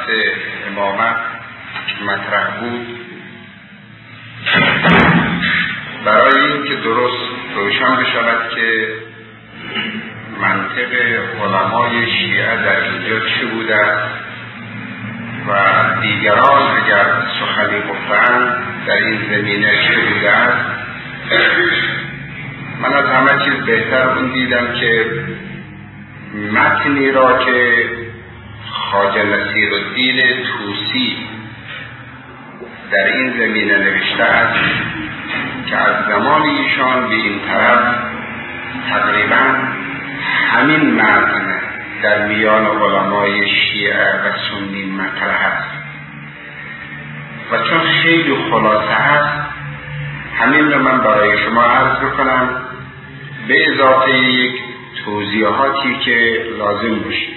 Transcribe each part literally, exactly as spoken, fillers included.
امامت مطرح بود، برای اینکه درست روشن بشود که منطق علمای شیعه در اینجا چه بوده است و دیگران اگر سخنی گفتند در این زمینه چه بوده است، من از همه چیز بهتر اون دیدم که متنی را که خواجه نصیرالدین طوسی در این زمینه نوشته است که از زمان ایشان به این طرف تقریبا همین متن در میان علمای شیعه و سنی مطرح است و چون خیلی خلاصه است همین رو من برای شما عرض بکنم به اضافه یک توضیحاتی که لازم باشه.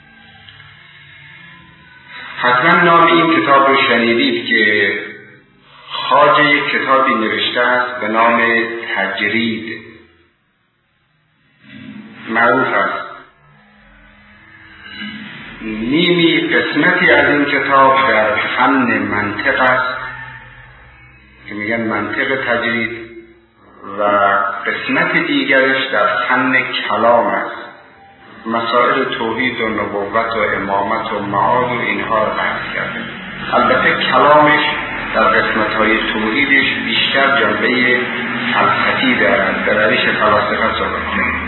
حتما نام این کتاب رو شنیدید که خواجه یک کتابی نوشته است به نام تجرید، معروف است. نیمی قسمتی از این کتاب در فن منطق است که میگن منطق تجرید و قسمت دیگرش در فن کلام است، مسائل توحید و نبوت و امامت و معاد و اینها را بحث کرده. البته کلامش در قسمت‌های توحیدش بیشتر جنبه فلسفی دارد، در روش فلاسفه صحبت کرده.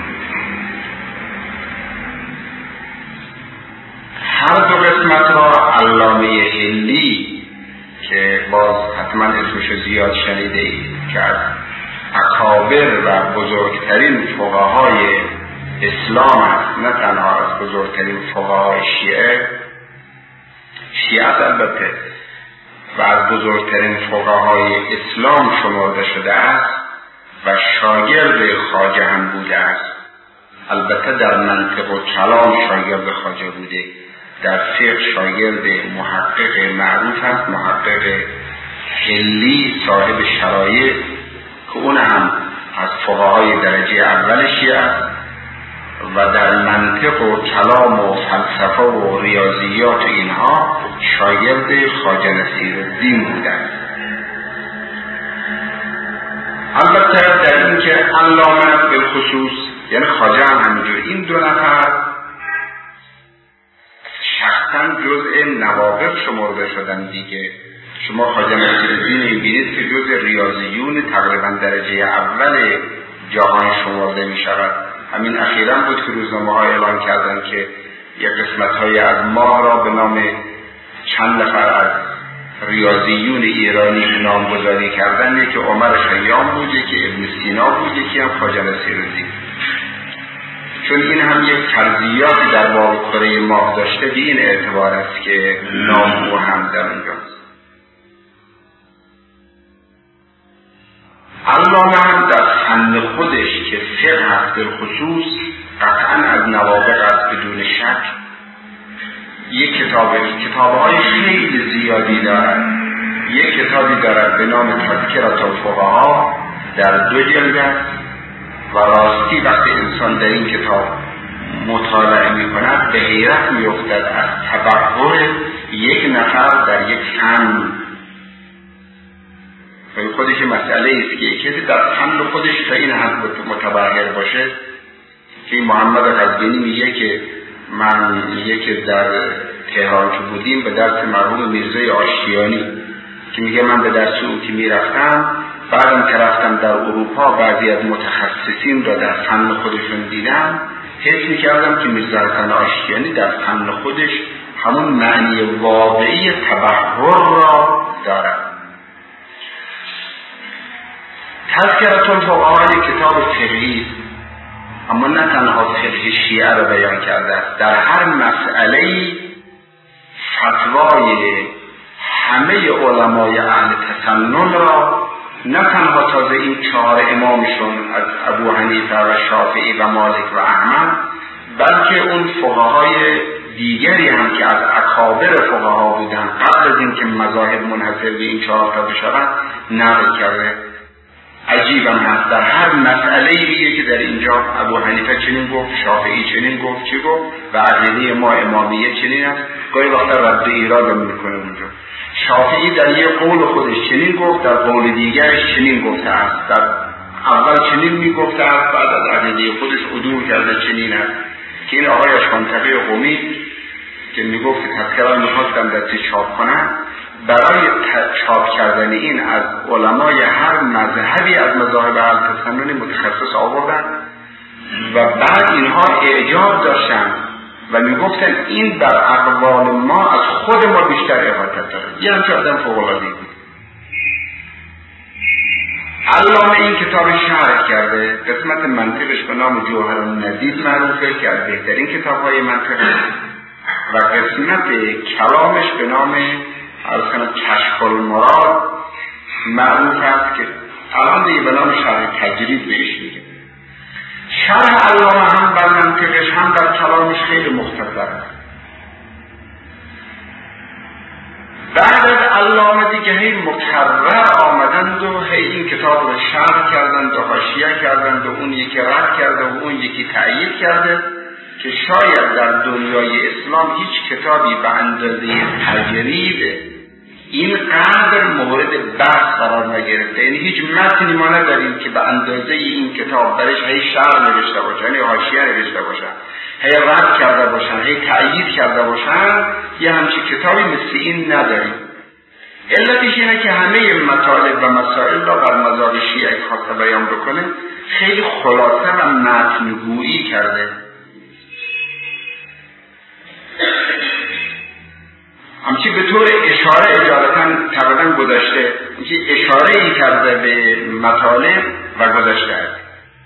هر دو قسمت را علامه هندی که باز حتما اسمشو زیاد شنیده اید که از اکابر و بزرگترین فقهای اسلام است، نه تنها از بزرگترین فقهای شیعه شیعه البته و از بزرگترین فقهای اسلام شمرده شده است و شاگرد خواجه هم بوده است. البته در منطق و کلام شاگرد خواجه بوده، در فقه شاگرد محقق معروف است، محقق حلی صاحب شرایع که اون هم از فقهای درجه اول شیعه است و در منطق و کلام و فلسفه و ریاضیات و اینها شاگرد خواجه نصیرالدین بودند. البته در این که علامه بالخصوص یعنی خواجه هم همینجور، این دو نفر شخصا جزء نواقف شمرده شدن دیگه. شما خواجه نصیرالدین می‌بینید که جزء ریاضیون تقریبا درجه اول جهان شمرده می شود. همین اخیراً بود که روزنامه ها اعلان کردن که یک قسمت های از ماه را به نام چند نفر از ریاضیون ایرانی نامگذاری کردن، یکی عمر خیام بود، یکی ابن سینا بود، یکی هم خواجه نصیرالدین. چون این هم یک فرضیاتی در باب کره ماه داشته، به این اعتبار است که نام او هم در اونجاست. علامه هم در فن خودش که فقه هست بالخصوص قطعا از نوابغ است بدون شک. یک کتاب کتاب‌های خیلی زیادی دارد. یک کتابی دارد به نام تذکرة الفقهاء در دو جلد است و راستی وقتی انسان در این کتاب مطالعه می‌کند به حیرت می‌افتد از تبحر یک نفر در یک فن. و خودش مسئله است که کسی در فن خودش تا این حد متبحر باشه که محمد قزوینی میگه که من یکی در تهران که بودیم به درس مرحوم میرزای آشتیانی که میگه من به درس او که میرفتم، بعدم که رفتم در اروپا بعضی از متخصصین را در فن خودشون دیدم، حس میکردم که میرزا حسن آشتیانی در فن خودش همون معنی واقعی تبحر را دارد. تذکرة الفقهاء کتاب فقهی اما نه تنها فقه شیعه را بیان کرده است، در هر مسئله فتوای همه علمای اهل تسنن را، نه تنها تازه این چهار امامشون از ابو حنیفه و شافعی و مالک و احمد، بلکه اون فقهای دیگری هم که از اکابر فقها بودن قبل از این که مذاهب منحصر به این چهار تا بشوند نقل کرده. عجیبم هست. در هر مسئله ایه که در اینجا ابو حنیفه چنین گفت، شافعی چنین گفت، چی گفت و عقیده ما امامیه چنین است، گاهی وقتا رد ایراد میکنه اونجا. شافعی در یه قول خودش چنین گفت، در قول دیگرش چنین گفته است، در اول چنین میگفته است، بعد از عقیده خودش عدول کرده چنین است. که این آقای اشکانتقی قمی که میگفت که تذکران میخواستم دستی چاپ کنن، برای چاپ کردن این از علمای هر مذهبی از مذاهب اهل تسنن متخصص آوردن و بعد اینها اعجاب داشتن و میگفتن این بر اقوال ما از خود ما بیشتر احاطه داره. یه همچه آدم فوق‌العاده‌ای بود. علامه این کتاب شرح کرده، قسمت منطقش به نام جوهر الندید معروفه که از بهترین کتاب‌های منطقه و قسمت کلامش به نام ارسان کشف المراد معروف است که الان دیگه به نام شرح تجرید بهش میگه. شرح علامه هم بر منطقش هم بر کلامش خیلی مختصر است. بعد از علامه دیگه هی مکرر آمدند و هی این کتاب رو شرح کردند و حاشیه کردند و اون یکی رد کرده و اون یکی تأیید کرده که شاید در دنیای اسلام هیچ کتابی به اندازه تجرید این قدر مورد بحث قرار نگرفته. یعنی هیچ متنی ما نداریم که به اندازه این کتاب درش هی شرح نوشته باشن یا حاشیه نوشته باشن، هی رد کرده باشن، هی تأیید کرده باشن. یه همچی کتابی مثل این نداریم. علتش اینه که همه مطالب و مسائل را بر مذهب شیعه خواسته بیان بکنه خیلی خلاصه و متن‌گویی کرده. همچی به طور اشاره اجالتا تقریبا گذاشته، همچی اشاره ای کرده به مطالب و گذاشته است.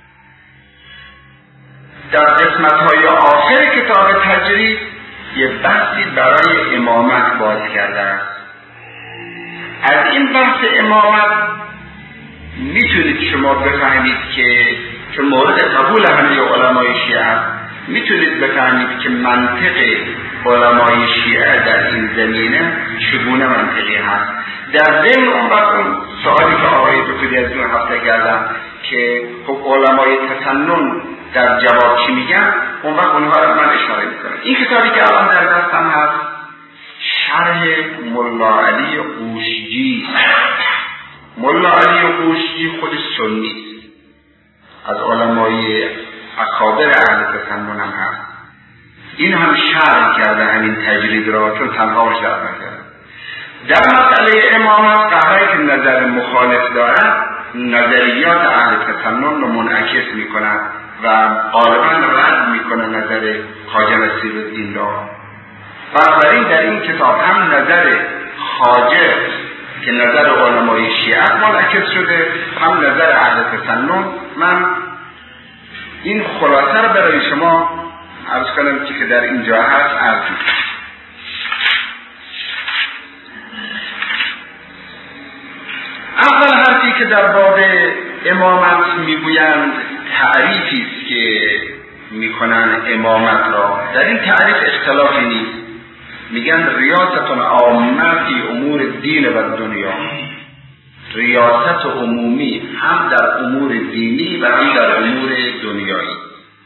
در قسمت های آخر کتاب تجرید یه بحثی برای امامت باز کرده است. از این بحث امامت میتونید شما بفهمید که چون مورد قبول همه علمای شیعه است، میتونید بفهمید که منطق علمای شیعه در این زمینه چگونه منطقی هست. در ضمن اون وقت اون سوالی که آقای دکتری از اون هفته کردم که خب علمای تسنن در جواب چی میگن، اون وقت اونها رو من اشاره میکنم. این کتابی که الان در دستم هست شرح ملا علی قوشجی. ملا علی قوشجی خودش سنی از علمای اکابر اهل تسنن هم هست. این هم شرح کرده همین تجرید را، چون تنها شرح نکرده. در مسئله امامت قهره که نظر مخالف دارد نظریات اهل تسنن رو منعکس می کند و غالبا رد می کند نظر خواجه نصیرالدین را. بنابراین در این کتاب هم نظر خواجه که نظر علمای شیعه منعکس شده، هم نظر اهل تسنن. من این خلاصه رو برای شما عرض کنم که در اینجا هست عرض کنم. اول حرفی که در باب امامت میگویند تعریفی است که میکنن امامت را. در این تعریف اختلافی نیست. میگن ریاست عامه فی امور دین و دنیا، ریاست عمومی هم در امور دینی و هم در امور دنیایی.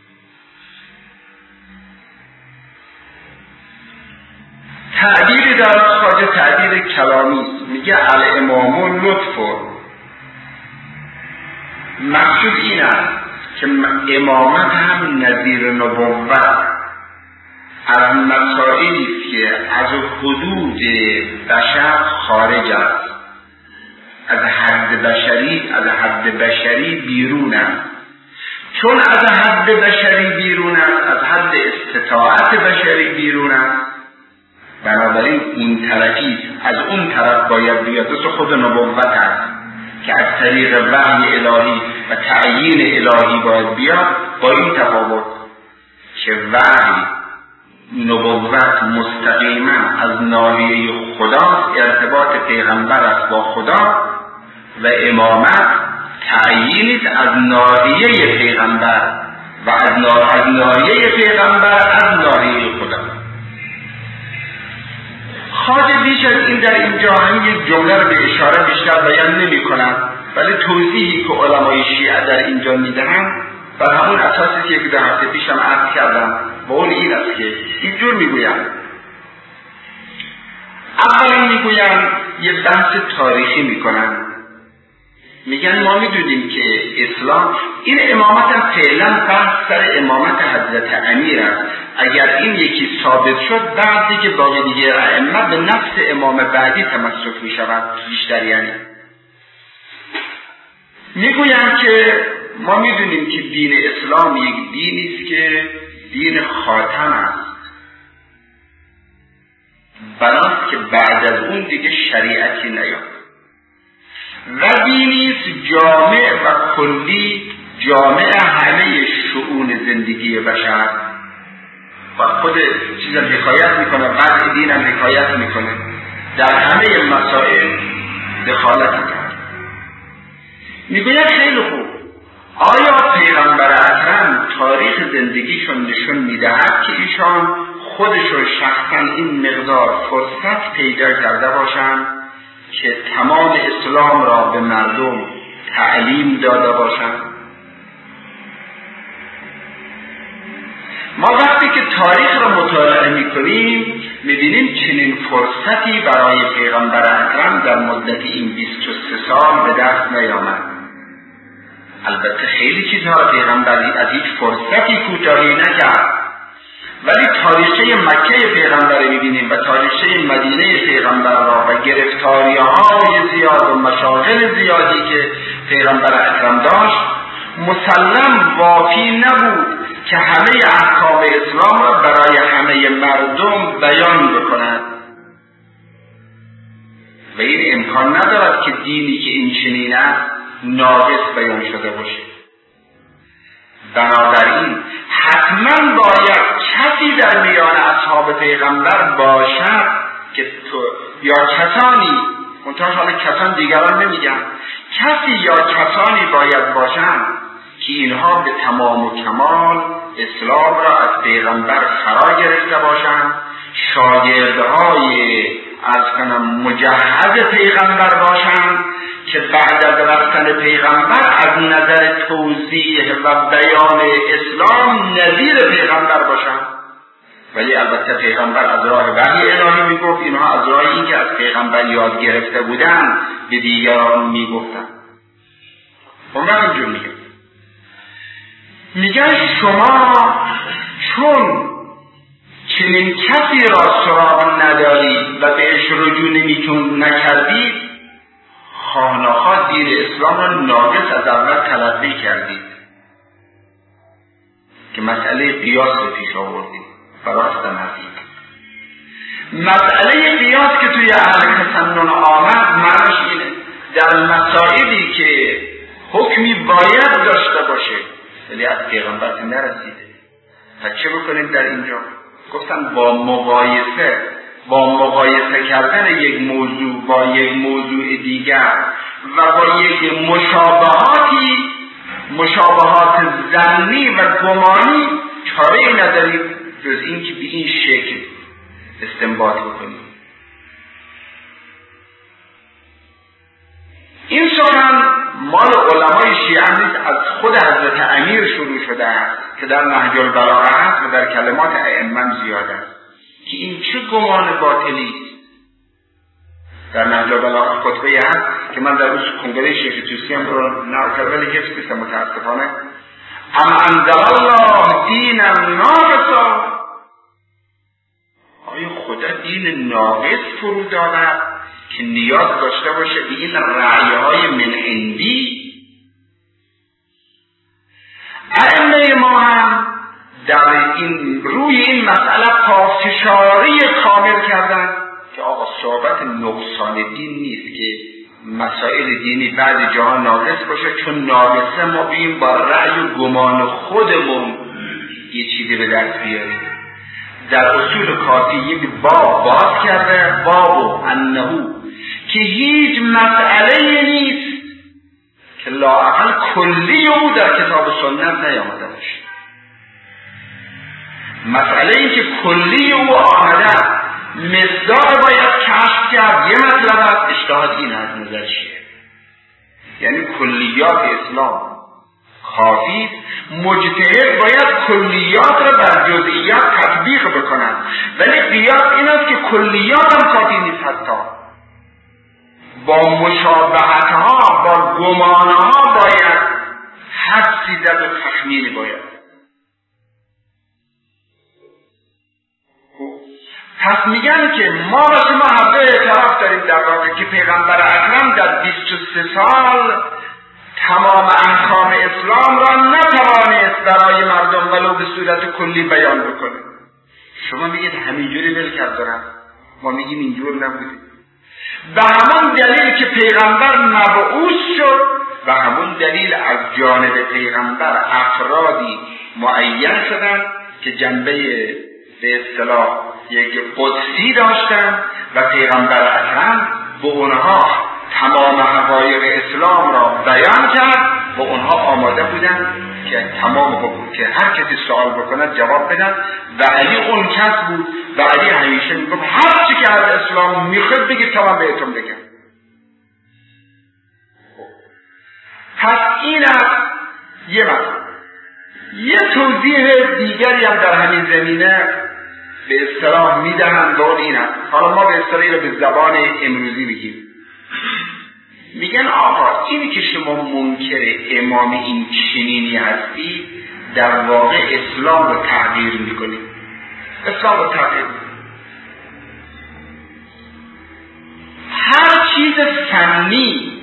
تعبیری دارد خواجه، تعبیر کلامی، میگه الامام لطف. مقصود این است که امامت هم نظیر نبوت از مسائلی که از حدود بشر خارج است، از حد بشری از حد بشری بیرون است. چون از حد بشری بیرون است، از حد استطاعت بشری بیرون است، بنابراین این طرفی از اون طرف باید بیاد. دست خود نبوت است که از طریق وحی الهی و تعیین الهی باید بیاد. با این تفاوت که وحی نبوت مستقیما از ناحیه خدا، ارتباط پیغمبر است با خدا، و امامت تعیینی از ناحیه پیغمبر و از ناحیه پیغمبر از ناحیه خدا. خواجه بیش از این در اینجا هم یک جمله رو به اشاره بیشتر بیان نمی کند ولی توضیحی که علمای شیعه در اینجا میدهند بر همون اساسی که یک دو هفته پیشم عرض کردم با اون این است که اینجور میگویند. اولا میگویند یه بحث تاریخی میکنن، میگن ما میدونیم که اسلام این امامت هم فعلا بحث سر امامت حضرت امیر است. اگر این یکی ثابت شد بعد دیگه باقی دیگه ائمه به نفس امام بعدی تمسک میشود بیشتر. یعنی میگویم که ما میدونیم که دین اسلام یک دینی است که دین خاتم است، بناست که بعد از اون دیگه شریعتی نیاد و دینی است جامع و کلی، جامع همه شؤون زندگی بشر و خود چیزا حکایت میکنه، وضع دین هم حکایت میکنه، در همه مسائل دخالت میکنه. میگوید خیلی خوب، آیا پیغمبر اکرم تاریخ زندگیشون نشون میدهد که ایشان خودشون شخصا این مقدار فرصت پیدا کرده باشند که تمام اسلام را به مردم تعلیم داده باشند؟ ما وقتی که تاریخ را مطالعه میکنیم میبینیم چنین فرصتی برای پیغمبر اکرم در مدت این بیست و سه سال به دست نیامد. البته خیلی چیزها را پیغمبر از هیچ فرصتی کوتاهی نکرد، ولی تاریخچه مکه پیغمبر میبینیم و تاریخچه مدینه پیغمبر را و گرفتاری‌های زیاد و مشاغل زیادی که پیغمبر اکرم داشت مسلم واقعی نبود که همه احکام اسلام را برای همه مردم بیان بکند و این امکان ندارد که دینی که این چنین است ناقص بیان شده باشه. بنابراین حتما باید کسی در میان اصحاب پیغمبر باشد که تو یا کسانی، منتها حالا کسان دیگران نمیگن، کسی یا کسانی باید باشند که اینها به تمام و کمال اسلام را از پیغمبر فرا گرفته باشند، شاگردهای از کنم مجهز پیغمبر باشند که بعد از رفتن پیغمبر از نظر توضیح و بیان اسلام نظیر پیغمبر باشند. ولی البته پیغمبر از راه وحی الهی میگفت، اینها از راه این که از پیغمبر یاد گرفته بودن به دیگران میگفتن. اون وقت اینجور میگن میگن شما چون چنین کسی را سراغ ندارید و بهش رجوع نمیتون نکردید، خواهناخواه دین اسلام را ناقص از اول تلقی کردید که مسئله قیاس رو پیش آوردید. براستم هستید مسئله قیاس که توی اهل تسنن آمد معنیش اینه در مسائلی که حکمی باید داشته باشه ولی از پیغمبر نرسیده، و چه بکنیم در اینجا؟ گفتن با مقایسه با مقایسه کردن یک موضوع با یک موضوع دیگر و با یک مشابهاتی مشابهات ظنی و گمانی چاره‌ای نداریم جز این که به این شکل استنباط بکنیم. این سخن مال علمای شیعه نیست، از خود حضرت امیر شروع شده است که در نهج البلاغه است و در کلمات ائمه زیاد است که این چه گمان باطلی است. در نهج البلاغه خطبه هست که من در روز کنگره شیخ توسی هم رو نقل کردم ولی حفظ نیستم متاسفانه. ام انزل الله دینا ناقصا، آیا خدا دین ناقص فرو دارد که نیاز داشته باشه به این رأیهای من عندی؟ ائمه ما هم در این روی این مسئله پافشاری کامل کردن که آقا صحبت نقصان دین نیست که مسائل دینی بعد جاها ناقص باشه، چون ناقصه ما بیم با رأی و گمان خودمون یه چیزی به دست بیاریم. در اصول کافی یک باب باز کرده، باب انهو، که هیچ مسئله نیست که لااقل کلی او در کتاب سنت نیامده باشه. مسئله این که کلی او آمده مصداق باید کشف کرد. یه مطلب است، اجتهاد این از نظر چیه؟ یعنی کلیات اسلام کافی، مجتهد باید کلیات را بر جزئیات تطبیق بکند، ولی قیاس این است که کلیات هم کافی نیست، حتی با مشابهتها با گمانها باید حدسی زد و تخمینی باید. پس میگن که ما و شما هر دو اعتراف داریم در واقع که پیغمبر اکرم در بیست و سه سال تمام احکام اسلام را نتوانست برای مردم ولو به صورت کلی بیان بکنه. شما میگید همینجوری ول کرد دارم، ما میگیم اینجور نبوده. به همون دلیل که پیغمبر مبعوث شد، به همون دلیل از جانب پیغمبر افرادی معین شدن که جنبه به اصطلاح یک قدسی داشتن و پیغمبر اکرم به اونها تمام حقایق اسلام را بیان کرد و اونها آماده بودن که تمام حقوق که هر کسی سوال بکند جواب بدن. و علی اون کس بود و علی همیشه میگفت هر چی که از اسلام میخواد بگید تا من بهتون بگم. پس این است یه مثلا. یه توضیح دیگری هم در همین زمینه به اصطلاح میدهند و این است. حالا ما به اصطلاحی رو به زبان امروزی بگیم. میگن آقا اینی که شما منکر امام این چنینی هستی در واقع اسلام رو تغییر میکنید. اسلام رو تغییر میکنید. هر چیز فنی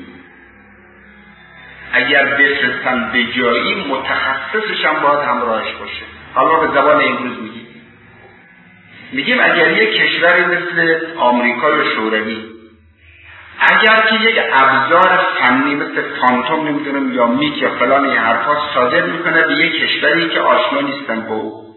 اگر بفرستن به جایی متخصصش هم باید همراهش باشه. حالا به زبان امروز میگیم میگیم اگر یک کشوری مثل آمریکا یا شوروی اگر که یک ابزار فنی مثل فانتوم نمیدونم یا میک یا فلان این حرفا صادر میکنه به یک کشوری که آشنا نیستن با او،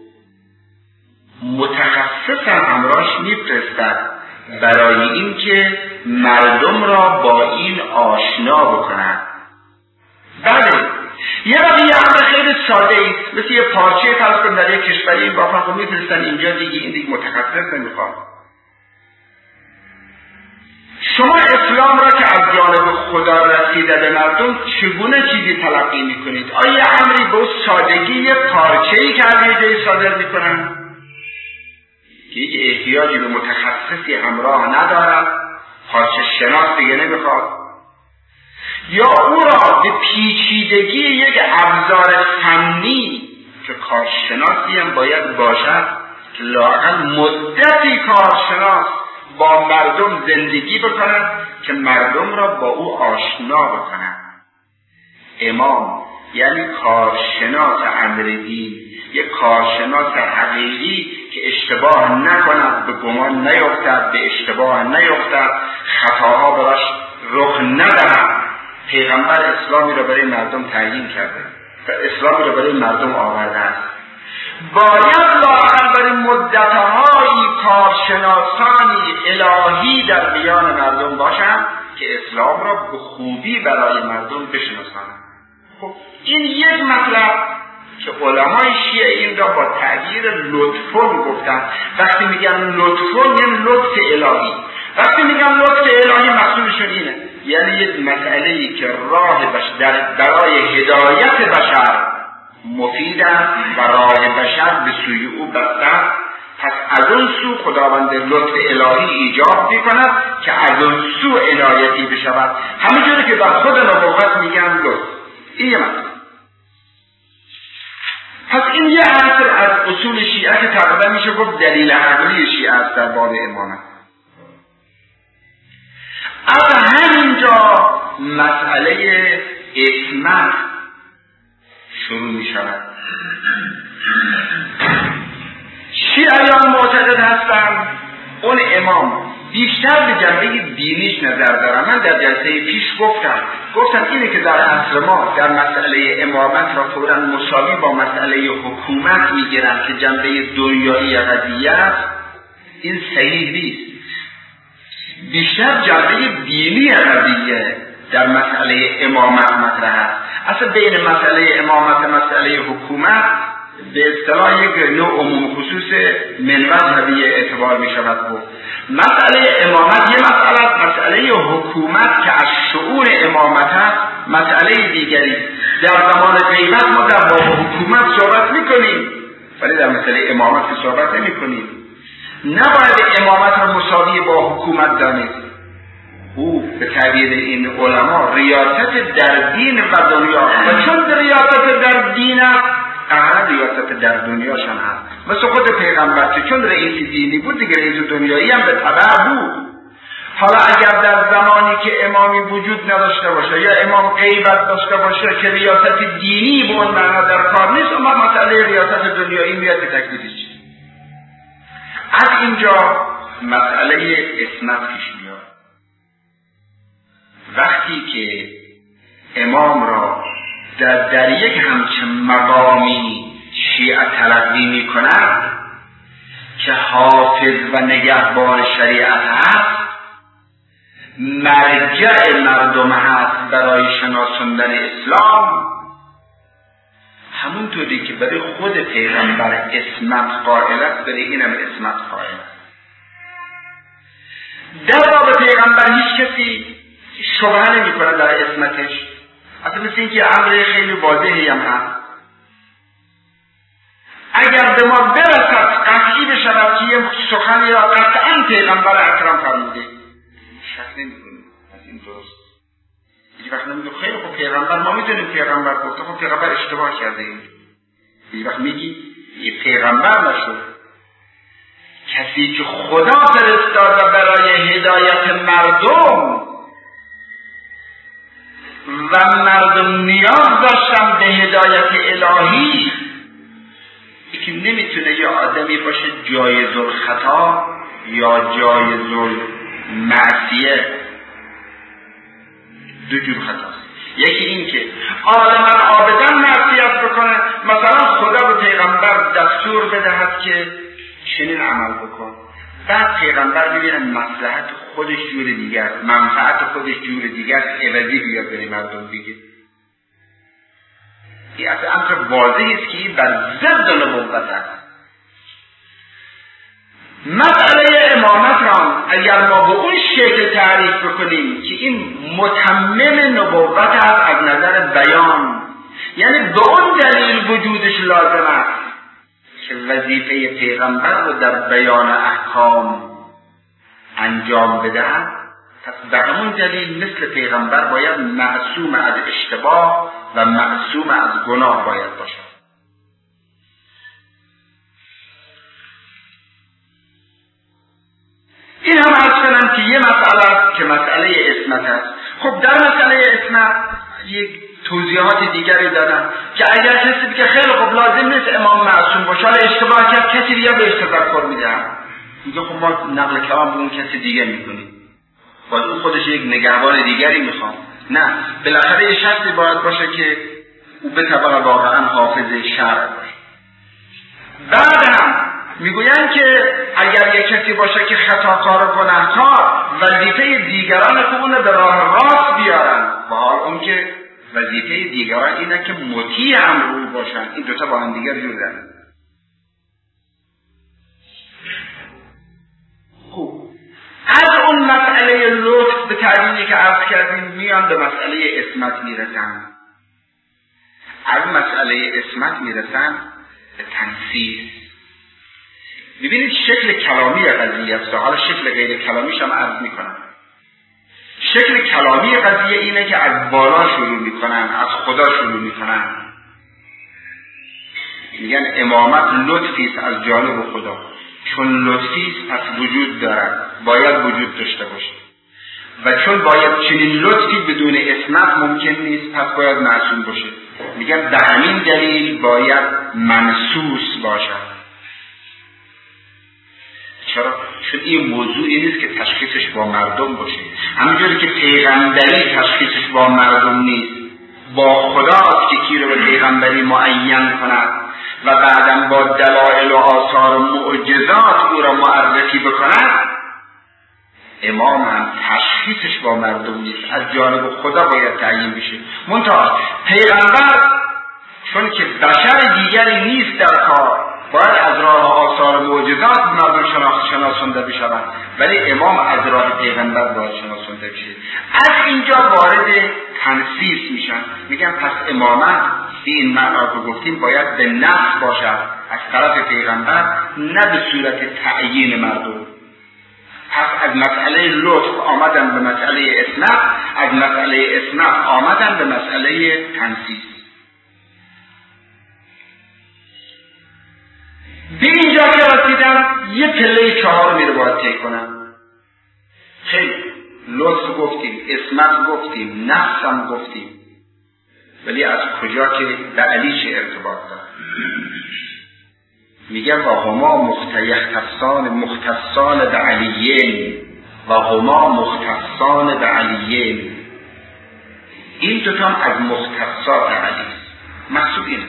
متخصص هم همراهش میفرستن برای اینکه مردم را با این آشنا بکنن. بله یه وقتی یه امر خیلی ساده ایست، مثل یه پارچه فرض کن در یک کشوری این بافن خود میفرستن اینجا دیگه، این دیگه متخصص نمیخواد. شما اسلام را که از جانب خدا رسیده به مردم چگونه چیزی تلقی میکنید؟ آیا امری به سادگی یه پارچه‌ای که از یه جایی صادر میکنن که هیچ احتیاجی به متخصصی همراه ندارد، پارچه شناس دیگه نمیخواد، یا او را به پیچیدگی یک ابزار فنی که کارشناسی هم باید باشد که لااقل مدتی کارشناس با مردم زندگی بکند که مردم را با او آشنا بکند. امام یعنی کارشناس امر دین، یک کارشناس حقیقی که اشتباه نکند، به گمان نیفتد، به اشتباه نیفتد، خطاها براش رخ ندهد. پیغمبر اسلامی را برای مردم تعیین کرده و اسلامی را برای مردم آورده است. باید لااقل برای مدت‌های کارشناسانی الهی در میان مردم باشند که اسلام را به خوبی برای مردم بشناسانند. خب این یک مطلب که علمای شیعه این را با تعبیر لطفون گفتن. وقتی میگن لطفون یعنی لطف الهی، وقتی میگن لطف الهی مقصودشون اینه یعنی یک مسئله‌ای که راه بشر برای هدایت بشر مفید است و راه بشر به سوی او بسته است، پس از اون سو خداوند لطف الهی ایجاب میکند که از اون سو عنایتی بشود، همینجوری که در خود نبوت میگن لطف. این یه مطلب. پس این یه اصل از اصول شیعه که تقریبا میشه گفت دلیل عقلی شیعه است در باب امامت. از همینجا مسئله عصمت شروع می شود. شیعیان معتقد هستند اون امام بیشتر به جنبه دینیش نظر دارم. من در جلسه پیش گفتم گفتم اینه که در عصر ما در مسئله امامت را فوراً مساوی با مسئله حکومت میگیرن که جنبه دنیایی قضیه است، این صحیح نیست. بیشتر جنبه دینی قضیه در مسئله امامت مطرح است. اصلا بین مسئله امامت و مسئله حکومت به اصطلاح یک نوع عموم خصوص منوجهبی اعتبار می شود بود. مسئله امامت یه مسئله مسئله حکومت که از شؤون امامت هست مسئله دیگری. در زمان غیبت ما در باب حکومت صحبت می کنیم ولی در مسئله امامت که صحبت نمی کنیم. نباید امامت را مساوی با حکومت دانید. او به تعبیر این علما ریاست در دین و دنیا و چون ریاست در دین است قهر ریاست در دنیاشان هست. مثل خود پیغمبر که چون رئیس دینی بود دیگه رئیس دنیایی هم به تبع بود. حالا اگر در زمانی که امامی وجود نداشته باشه یا امام غیبت داشته باشه که ریاست دینی به اون معنا در کار نیست، اما مسئله ریاست دنیایی میاد به تکلیفش. از اینجا مسئله عصمت پیش میاد. وقتی که امام را در, در یک همچین مقامی شیعه تلقی می کند که حافظ و نگهبان شریعت هست، مرجع مردم هست برای شناساندن اسلام، همونطوری که برای خود پیغمبر عصمت قائل است برای اینم عصمت قائل است. در رابطه پیغمبر هیچ کسی شبهه نمی کنه در عصمتش. اصلا مثل این که امر خیلی واضحی هم هست. اگر به ما برسد قطعی بشود که یه سخنی را قطعا پیغمبر اکرم فرموده، شک نمی کنیم از این درست. یه وقت نمیگه خیلی خب پیغمبر ما میدونیم پیغمبر گفته، خب پیغمبر اشتباه کرده. یه وقت میگی یه پیغمبر نشد، کسی که خدا فرستاده برای هدایت مردم و مردم نیاز داشتن به هدایت الهی، که نمیتونه یه آدمی باشه جایز الخطا یا جایز المعصیه. دو جور خطاست. یکی این که عالما عابدن معصیت بکنه، مثلا خدا به پیغمبر دستور بدهد که چنین عمل بکن، بعد پیغمبر میبینه مصلحت خودش جور دیگر، منفعت خودش جور دیگر، عوضی بیاد برای مردم دیگه. این اصلا امر واضحی است که این بر ضد نبوت است. مسئله امامت را اگر ما به اون شکل تعریف بکنیم که این متمم نبوت است از نظر بیان، یعنی به اون دلیل وجودش لازم است که وظیفه پیغمبر رو در بیان احکام انجام بدهد، پس به همون دلیل مثل پیغمبر باید معصوم از اشتباه و معصوم از گناه باید باشد. این هم عرض کنم که یه مسئله است که مسئله عصمت است. خب در مسئله عصمت یک توضیحات دیگری دادن که اگر کسی که خیلی خب لازم نیست امام معصوم باشه، حالا اشتباه کرد کسی دیگه بهش تذکر میدهد، میگه خب ما نقل کلام به اون کسی دیگه میکنیم، باید اون خودش یک نگهبان دیگری میخواد. نه، بالاخره یه شخصی باید باشه که او به طبع واقعا حافظ شرع باشه. بعد هم میگویند که اگر یک کسی باشه که خطاکار و گناهکار، وظیفه دیگران که اونو به راه راست بیارن، با حال اون که وظیفه دیگران اینه که مطیع امر او باشن. این دوتا با هم دیگر جوردن. خوب، از اون مسئله لطف به تعبیری که عرض کردیم میان به مسئله عصمت میرسن. از مسئله عصمت میرسن به تنفیذ. ببینید شکل کلامی قضیه است، حالا شکل غیر کلامیش هم عرض میکنم. شکل کلامی قضیه اینه که از بالا شروع میکنن، از خدا شروع میکنن، میگن امامت لطفی است از جانب خدا. چون لطفی است پس وجود دارد، باید وجود داشته باشه، و چون باید چنین لطفی بدون عصمت ممکن نیست پس باید معصوم باشه. میگن به همین دلیل باید منسوس باشد. چرا؟ چون این موضوعی نیست که تشخیصش با مردم باشه. همونجوری که پیغمبری تشخیصش با مردم نیست، با خداست که کی رو به پیغمبری معین کند و بعدم با دلائل و آثار و معجزات او را معرفی بکند. امام هم تشخیصش با مردم نیست، از جانب خدا باید تعیین بشه. منتها پیغمبر چون که بشر دیگری نیست در کار، باید از راه آثار معجزات مردم شناسانده بشوند، ولی امام از راه پیغمبر باید شناسانده بشه. از اینجا وارد تنسیس میشن، میگن پس امامت به این معنا که گفتیم باید به نص باشد از طرف پیغمبر، نه به صورت تعیین مردم. پس از مسئله لطف آمدن به مسئله اسمت، از مسئله اسمت آمدن به مسئله تنسیس. به اینجا که رسیدم یه پله چهار میره باید طی کنم. خیلی لطف گفتیم، اسمت گفتیم، نفسم گفتیم، ولی از کجا که به علی چه ارتباط داره؟ میگه و هما مختصان مختصان به علیین و هما مختصان به علیین. این دوتا از مختصات علی محسوب اینه.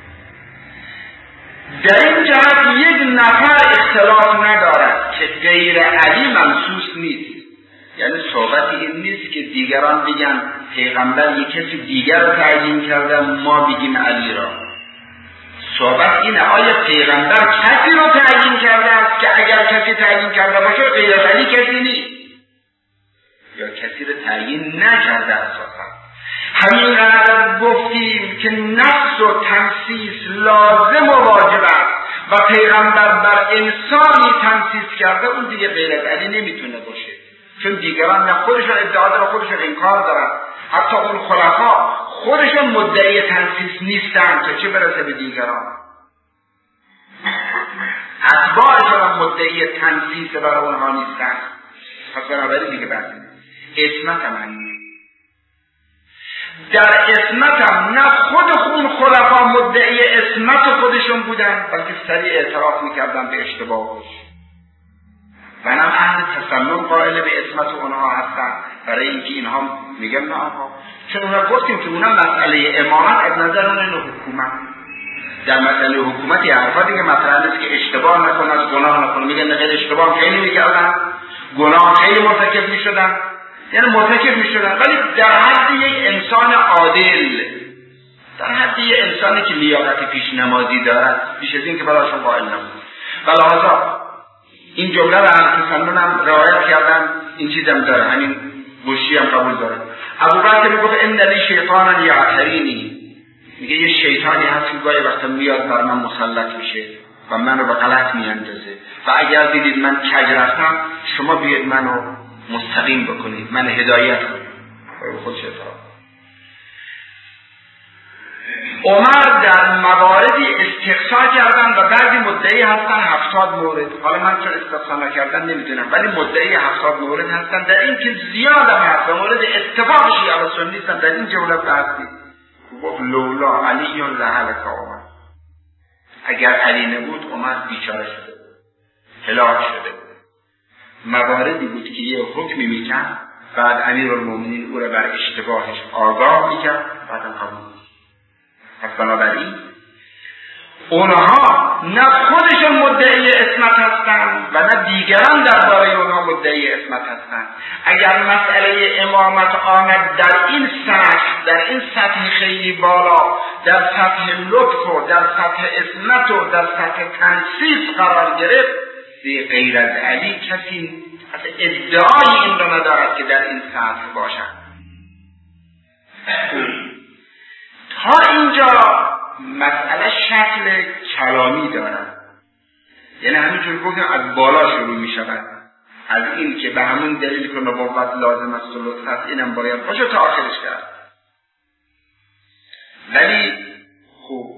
در این جهت یک نفر اختلاف ندارد که غیر علی منصوص نیست. یعنی صحبت این نیست که دیگران بگن پیغمبر یک کسی دیگر رو تعیین کرده ما بگیم علی را. صحبت اینه آیا پیغمبر کسی رو تعیین کرده است که اگر کسی تعیین کرده باشه غیر از علی کسی نیست، یا کسی رو تعیین نکرده اساسا. همینقدر گفتیم که نفس و تنسیس لازم و واجب است و پیغمبر بر انسانی تنسیس کرده، اون دیگه غیر از علی نمیتونه باشه، چون دیگران نه خودشون ادعا داره خودشون انکار دارن. حتی اون خلفا خودشون مدعی تنسیس نیستن که چه برسه به دیگران. اتباعشون هم مدعی تنسیس برای اونها نیستن. پس بنابراین دیگه بحث اسمت هم هنید. در اسمت هم نه خود خون خلفا مدعی اسمت خودشون بودن، بلکه سریع اعتراف میکردن به اشتباهش. و هم اهل تسلم قائل به اسمت اونها هستن، برای اینکه اینها میگن نه آقا، چون اونها گفتیم که اونها مسئله امامت از نظر اون حکومت، در مسئله حکومت یه حرفا دیگه مطرح نیست که اشتباه نکنه، از گناه نکنه. میگن غیر اشتباه خیلی میکردن، گناه خیلی مرتکب میشدن، یعنی مرتکب میشدن، ولی در حد یک انسان عادل، در حد یک انسانی که لیاقت پیش نمازی دارد، بیش از این که براشون قائل نبود. بلحاظا این جمله رو هم تسنن هم رعایت کردن، این چیزم داره، همین گوشی هم قبول داره. ابوبکر میگفت ان لی شیطانا یعترینی، میگه یه شیطانی هست که گاهی وقتا میاد بر من مسلط میشه و من رو به غلط میاندازه و اگر دیدید من کج رفتم شما بیاید منو مستقیم بکنید، من هدایت کنید. خود شیطان عمر در مواردی استقصا کردن و بعضی مدعی هستن هفتاد مورد، حالا من چون استقصا نکردن نمیدونم، ولی مدعی هفتاد مورد هستن. در این که زیاد هم هست و مورد اتفاق شیعه و سنی هستن. در این جمله بحثی گفت لولا علی لهلک عمر، اگر علی نبود عمر بیچاره شده بود، هلاک شده بود. مواردی بود که یه حکمی میکرد، بعد امیرالمومنین او را بر اشتباهش آگاه میکرد، بعدم قبول. پس بنابراین اونها نه خودشون مدعی اسمت هستند و نه دیگران درباره اونها مدعی اسمت هستند. اگر مسئله امامت آمد در این سطح، در این سطح خیلی بالا، در سطح لطف و در سطح اسمت و در سطح تنسیس قرار گرفت، به غیر از علی کسی ادعای این را ندارد که در این سطح باشد. تا اینجا مسئله شکل کلامی دارد، یعنی همینجور گفتیم از بالا شروع می شود، از این که به همون دلیل که نبوت لازم است و لطف است اینم باید باشه تا آخرش کرد. ولی خوب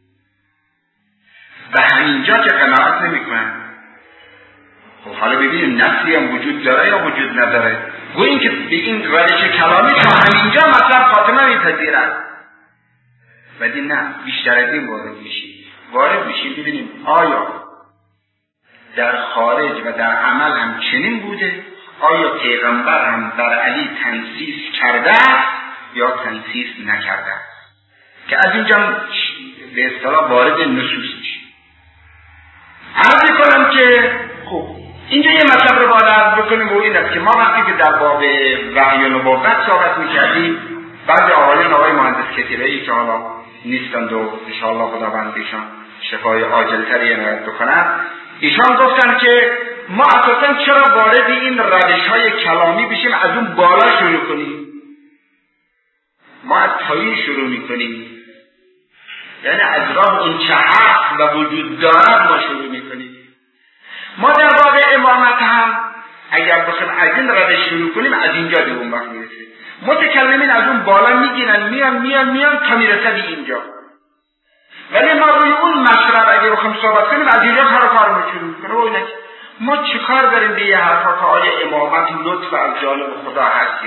به همینجا که قناعت نمی کنن. خب حالا ببینیم نفسی هم وجود داره یا وجود نداره. گوییم که به این روش کلامی تا همینجا مطلب خاتمه میپذیرند، ولی نه، بیشتر از این وارد میشیم وارد میشیم ببینیم آیا در خارج و در عمل هم چنین بوده، آیا پیغمبر هم بر علی تنسیس کرده یا تنسیس نکرده، که از اینجا به اصطلاح وارد نصوص میشیم. عرض کنم که خب اینجا یه مطلب رو باید عرض بکنیم و این است که ما وقتی که در باب وحی و نبوت صحبت میکردیم، بعضی آقایان آقای مهندس کتیبه‌ای که حالا نیستند و انشاءالله خداوند ایشان شفای عاجلتری عنایت بکند. ایشان گفتن که ما اساسا چرا وارد این روش های کلامی بشیم، از اون بالا شروع کنیم، ما از پایین شروع میکنیم، یعنی از راه اون چه هست و وجود دارد ما شروع میکنیم. ما در واقع امامت هم اگر بخوایم از این روش شروع کنیم از اینجا به اون وقت میرسیم. متکلمین از اون بالا میگیرن میان میان میان تا میرسه به اینجا، ولی ما روی اون مشرب اگر بخوایم صحبت کنیم از اینجا کار کار شروع کنیم. و اینه ما چه کار داریم به یه حرفا که آیا امامت لطف از جانب خدا هست؟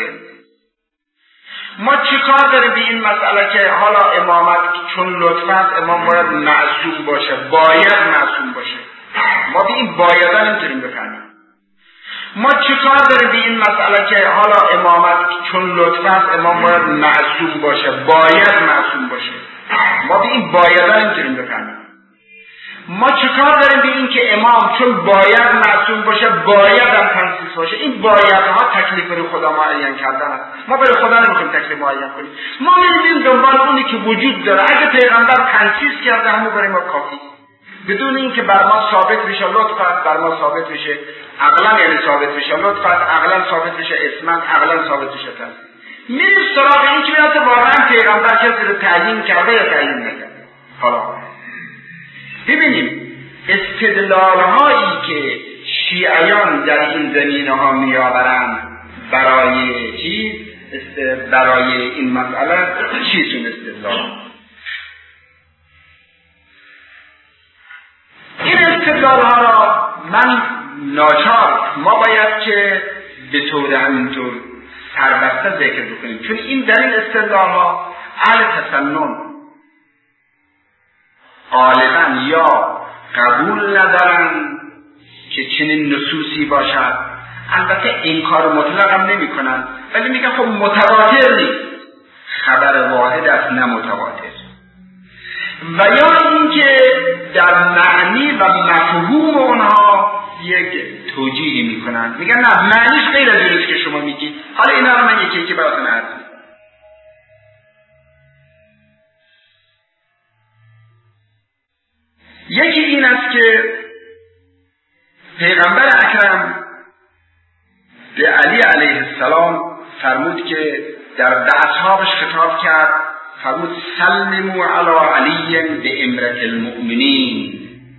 ما چه کار داریم به این مسئله که حالا امامت چون لطف است امام باید معصوم باشه، باید معصوم باشه؟ ما به این بایدان نمیتونیم بفهمیم. ما چه کار داریم به این مسئله که حالا امامت چون لطف است امام باید معصوم باشه، باید معصوم باشه؟ ما به این بایدان نمیتونیم بفهمیم. ما چه کار داریم به این که امام چون باید معصوم باشه باید هم تنصیص باشه؟ این بایدها تکلیف برای خدا معین کردن است. ما برای خدا نمیخوایم تکلیف معین کنیم، ما میریم دنبال اونی که وجود داره. اگه پیغمبر تنصیص کرده همون برای ما کافی، بدون اینکه بر ما ثابت بشه لطف است، بر ما ثابت بشه عقلا، یعنی ثابت بشه لطف است، عقلا ثابت بشه اسما، عقلا ثابت بشه تنصیص. میریم سراغ این که بیاد واقعا پیغمبر کسی رو تعیین کرده یا تعیین نکرده. حالا ببینیم استدلال هایی که شیعیان در این زمینه ها می آورند برای چیز، برای این مسئله چیتون استدلال. این استدلال ها را من ناچار ما باید که به طور همینطور سربسته ذکر بکنیم، چون این در این استدلال ها اهل تسنن غالبا یا قبول ندارن که چنین نصوصی باشد، البته انکار مطلق هم نمی کنن، ولی میگن خب متواتر نیست، خبر واحد است نه متواتر. و یا اینکه در معنی و مفهوم اونها یک توجیهی میکنن، میگن نه معنیش غیر از اونیست که شما میگید. حالا اینا رو من یکی یکی براتون عرض میکنم. یکی این است که پیغمبر اکرم به علی علیه السلام فرمود که در به اصحابش خطاب کرد، فرمود سلموا علی علی به امرت المؤمنین،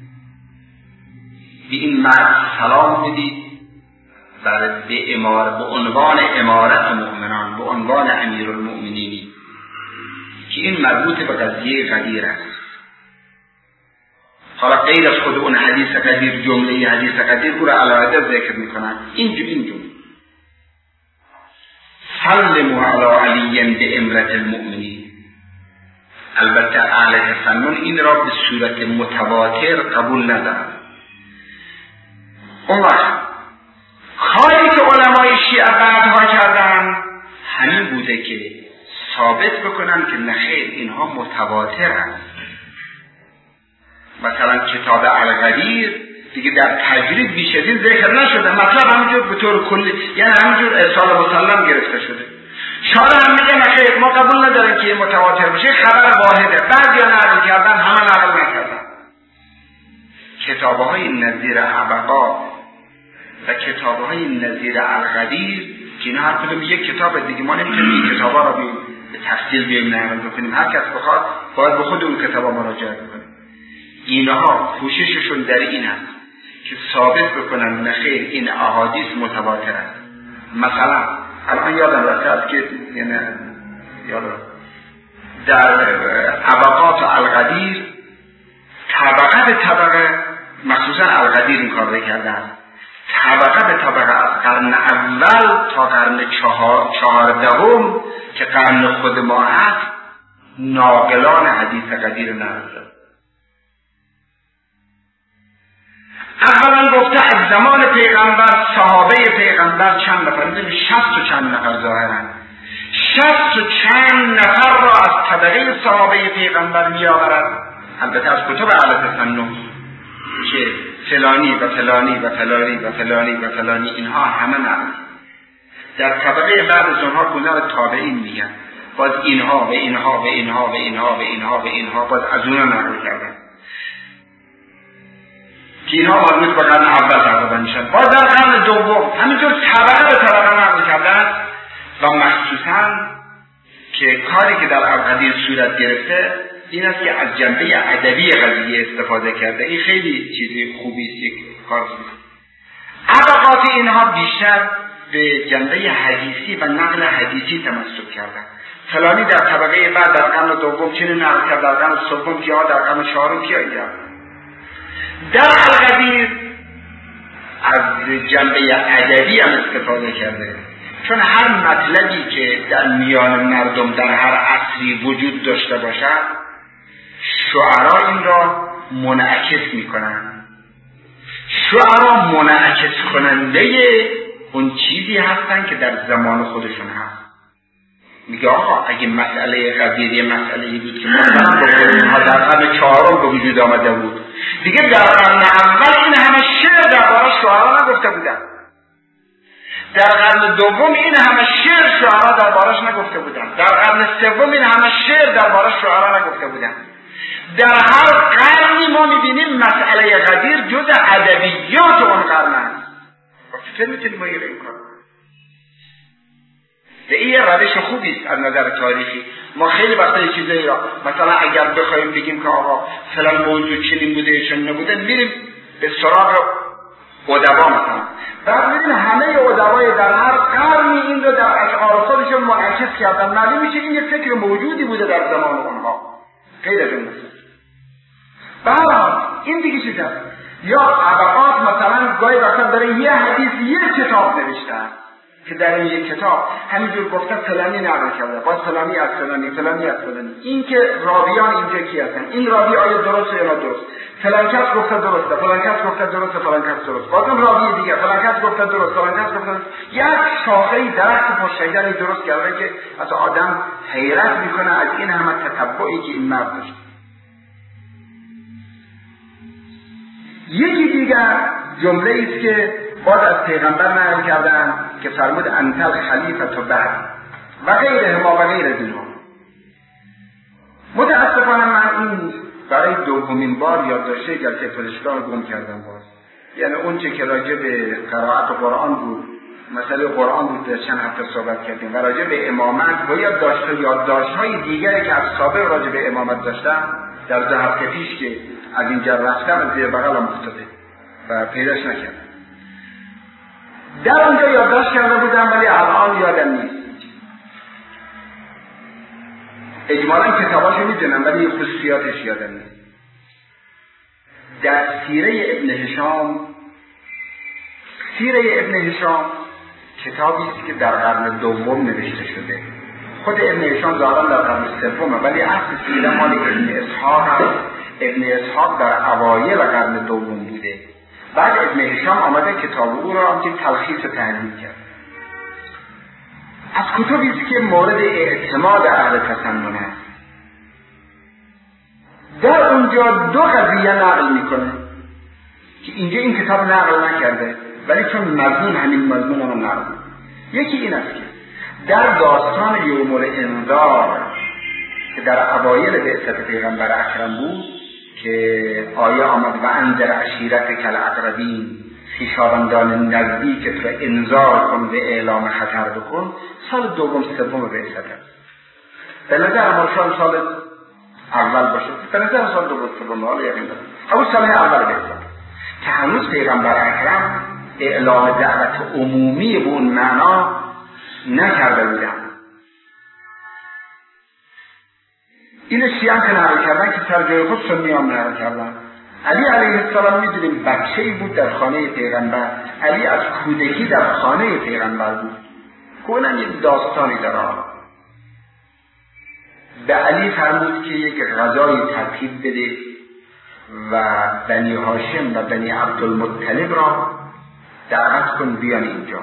به این مرد سلام بدید بر به امار به عنوان امارت مؤمنان، به عنوان امیر المؤمنینی، که این مربوط به قضیه غدیر است. حالا غیر از خود اون حدیث قدیر، جمله حدیث قدیر او را علاوه ذکر میکنن. اینجور اینجور سلموا علی علی به امرت المؤمنین. البته اهل تسنن این را به صورت متواتر قبول ندارن. اون وقت کاری که علمای شیعه بعدها کردن همین بوده که ثابت بکنن که نخیر اینها متواتر هست. مثلا کتاب الغدیر دیگه در تجرید بیش از این ذکر نشده، مطلب همینجور به طور کلی، یعنی همینجور ارسال مسلم گرفته شده. شارع هم میگه نخیر ما قبول نداریم که متواتر بشه، خبر واحده. بعضی ها نقل کردن، همه نقل نکردن. کتابه های نظیر عبقا و کتابه های نظیر الغدیر که اینا هر کدوم یک کتاب دیگه، ما نمیتونیم این کتابا رو به تفصیل بیایم نقل بکنیم، هر کس بخواد باید به خود اون کتابا مراجعه کنه. اینها کوشششون در این هست که ثابت بکنن نخیر این احادیث متواتر است. مثلا الان یادم رفت که یعنی یادم در طبقات الغدیر طبقه به طبقه، مخصوصا الغدیر این کار کردن، طبقه به طبقه از قرن اول تا قرن چهار چهاردهم که قرن خود ما هست ناقلان حدیث قدیر نقل. اولا گفته از زمان پیغمبر صحابه پیغمبر چند نفر، میدونیم شصت و چند نفر ظاهرن، شصت و چند نفر را از طبقه صحابه پیغمبر می آورد، البته از کتب اهل تسنن که فلانی و فلانی و فلانی و فلانی و فلانی اینها همه نقل. در طبقه بعد از اونها گذر تابعین میگن. باز اینها و اینها و اینها و اینها و اینها و اینها باز از اونها نقل کردن که اینها مربوط به قرن اول تقریبا میشن. باز در قرن دوم همینطور طبقه به طبقه نقل کردن و مخصوصا که کاری که در القدیر صورت گرفته این است که از جنبه ادبی قضیه استفاده کرده. این خیلی چیزی خوبی است یک کار. طبقات اینها بیشتر به جنبه حدیثی و نقل حدیثی تمسک کردن. فلانی در طبقه بعد در قرن دوم چنین نقل کرد، در قرن سوم کیا، در قرن چهارم کیا. در القدیر از جنبه ادبی هم استفاده کرده، چون هر مطلبی که در میان مردم در هر عصری وجود داشته باشد شعرا این را منعکس میکنن. شعرا منعکس کننده اون چیزی هستن که در زمان خودشون هست. میگه آقا اگه مسئله قدیر مسئله بود که مثلا اینها در قرن چهارم به وجود آمده بود، دیگه در قرن اول این همه شعر درباره شعرا نگفته بودن، در قرن دوم این همه شعر شعرا دربارش نگفته بودن، در قرن سوم این همه شعر درباره شعرا نگفته بودن. در هر قرنی ما میبینیم مسئله قدیر جز ادبیات اون قرن است. چطور میتونیم ما این کار؟ این روش خوبی است از نظر تاریخی. ما خیلی وقتا یه چیزایی را مثلا اگر بخوایم بگیم که آقا فلان موضوع چنین بوده چنین نبوده، میریم به سراغ ادبا مثلا، بعد میریم همه ادبای در هر قرنی این رو در اشعار خودشون منعکس کردن. معلوم میشه این یک فکر موجودی بوده در زمان اونها، غیر از این مثلا. بعد این دیگه چیز هست. یا طبقات مثلا گاهی وقتا برای یه حدیث یه کتاب نوشتن که در این یک کتاب همینجور گفته فلانی نقل کرده، باز فلانی از فلانی، فلانی از فلانی. این که راویان اینجا کی هستن، این راوی آیا درسته یا درست، فلان کس گفته درسته، فلان کس گفته درسته، فلان کس درست، باز اون راوی دیگه فلان کس گفته درست، فلان کس گفته درست. یک شاخه درخت پرشیدنی درست کرده که از آدم حیرت میکنه از این همه تتبعی که این مرد داشت. یکی دیگر جمله است که باز از پیغمبر نقل کردن که فرمود انتل خلیفة بعد و غیره ما و غیر دینها. متاسفانه من این برای دومین بار یادداشته جلسه فرشتگان گم کردم باز. یعنی اون چه که راجع به قرائت قرآن بود، مسئله قرآن بود، در چند هفته صحبت کردیم، و راجع به امامت و یادداشت یادداشت‌های دیگری که از سابق راجع به امامت داشتم در دو هفته پیش که از اینجا رفتم از زیر بغلم افتاده و پیداش نکردم. در اونجا یادداشت کرده بودم ولی الان یادم نیست. اجمالا کتاباشو میدونم ولی خصوصیاتش یادم نیست. در سیره ابن هشام، سیره ابن هشام کتابی است که در قرن دوم نوشته شده. خود ابن هشام ظاهرا در قرن سومه ولی اصل سیره مال ابن اسحاق است. ابن اسحاق در اوایل قرن دوم بوده. بعد ابن هشام آمده کتاب او را که تلخیص تحلیل کرد. از کتبی است که مورد اعتماد اهل تسنن است. در اونجا دو قضیه نقل میکنه که اینجا این کتاب نقل نکرده ولی چون مضمون همین مضمون رو نقل. یکی این است که در داستان یوم الانذار که در اوایل بعثت پیغمبر اکرم بود که آیه آمد و انذر عشیرتک الاقربین، خویشاوندان نزدیک تو انذار کن و اعلام خطر بکن، سال دوم سوم بعثت است. به نظر ما شاید سال اول باشه، به نظر سال دوم سوم حالا یقین دارم اول سال اول بعثت که هنوز پیغمبر اکرم اعلام دعوت عمومی به اون معنا نکرده بودن. این شیعه که نقل کردن که سر جای خود سنی هم نقل کردن. علی علیه السلام میدونیم بچه‌ای بود در خانه پیغمبر. علی از کودکی در خانه پیغمبر بود. کنن یک داستانی در آن. به علی فرمود که یک غذای ترتیب بده و بنی هاشم و بنی عبدالمطلب را دعوت کن بیان اینجا.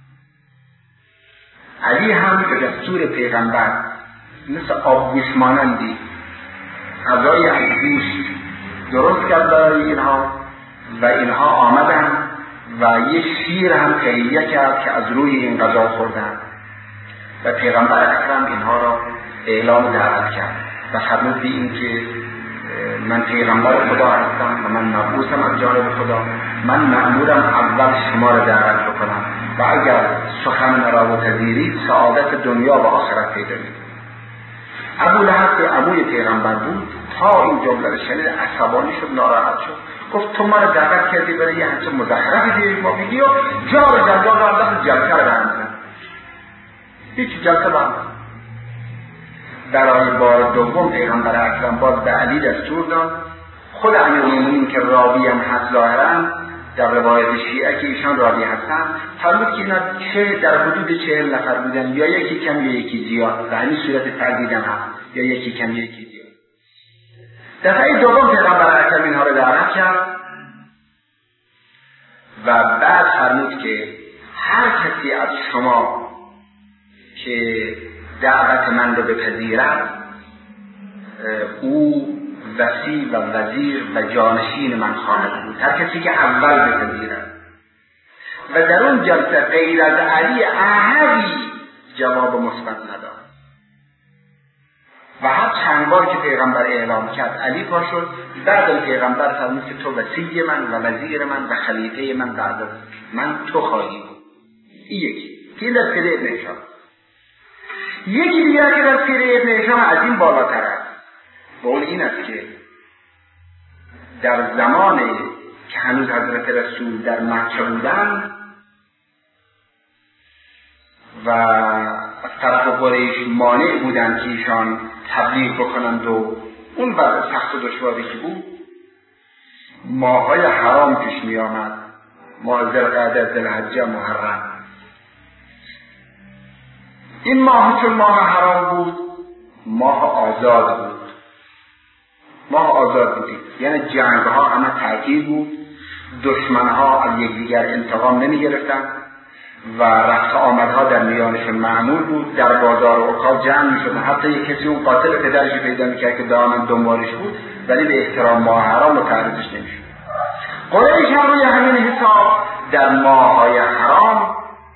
علی هم به دستور پیغمبر مثل آبگوش مانندی غذای از گوشت درست کرد برای اینها و اینها آمدن و یه شیر هم تهیه کرد که از روی این غذا خوردن. و پیغمبر اکرم اینها را اعلام دعوت کرد و فرمود به این که من پیغمبر خدا هستم و من مبعوثم از جانب خدا، من مأمورم اول شما را دعوت بکنم و اگر سخن مرا بپذیرید سعادت دنیا و آخرت پیدا می‌کنید. ابو لهب که عموی پیغمبر بود تا این جمله را شنید عصبانی شد، ناراحت شد، گفت تو ما را دعوت کردی برای یه همچه مزخرفی دیگه ما بگی و جا رو جنجال رو انداخت جلسه رو برمی‌زن. هیچ جلسه برمی‌زن. برای بار دوم پیغمبر اکرم باز به علی دستور داد. خود امیرالمومنین که راوی هم هست ظاهراً در روایت شیعه که ایشان راوی هستن فرمود که اینا چه در حدود چهل نفر بودن، یا یکی کم یا یکی زیاد، به همین صورت تردیدم هست، یا یکی کم یا یکی زیاد. دفعه دوم پیغمبر اکرم اینها رو دعوت کرد و بعد فرمود که هر کسی از شما که دعوت من رو بپذیرد او وصی و وزیر و جانشین من خواهد بود، هر کسی که اول بپذیرد. و در اون جلسه غیر از علی احدی جواب مثبت نداد و هر چند بار که پیغمبر اعلام کرد علی پا شد. بعد پیغمبر فرمود که تو وصی من و وزیر من و خلیفه من بعد از من تو خواهی بود. این یکی که این دستگیره ابن هشام. یکی دیگر که دستگیره ابن هشام از این بالاتر است، بقول این است که در زمان که هنوز حضرت رسول در مکه بودن و از طرف قریش مانع بودن که ایشان تبلیغ بکنند و اون وضع سخت و دشواری که بود، ماهای حرام پیش می آمد، ماه ذوالقعده، ذوالحجه، محرم. این ماه چون ماه حرام بود ماه آزاد بود، ماه آزاد بودیم، یعنی جنگ ها همه تعطیل بود، دشمن ها از یکدیگر انتقام نمی گرفتن و رفت آمدها در میانشون معمول بود، در بازار و عکاظ جمع می شدن. حتی یک کسی اون قاتل پدرش پیدا می کرد که دائما دنبالش بود ولی به احترام ماه حرام متعرضش نمی شد. قریش هم روی همین حساب در ماه های حرام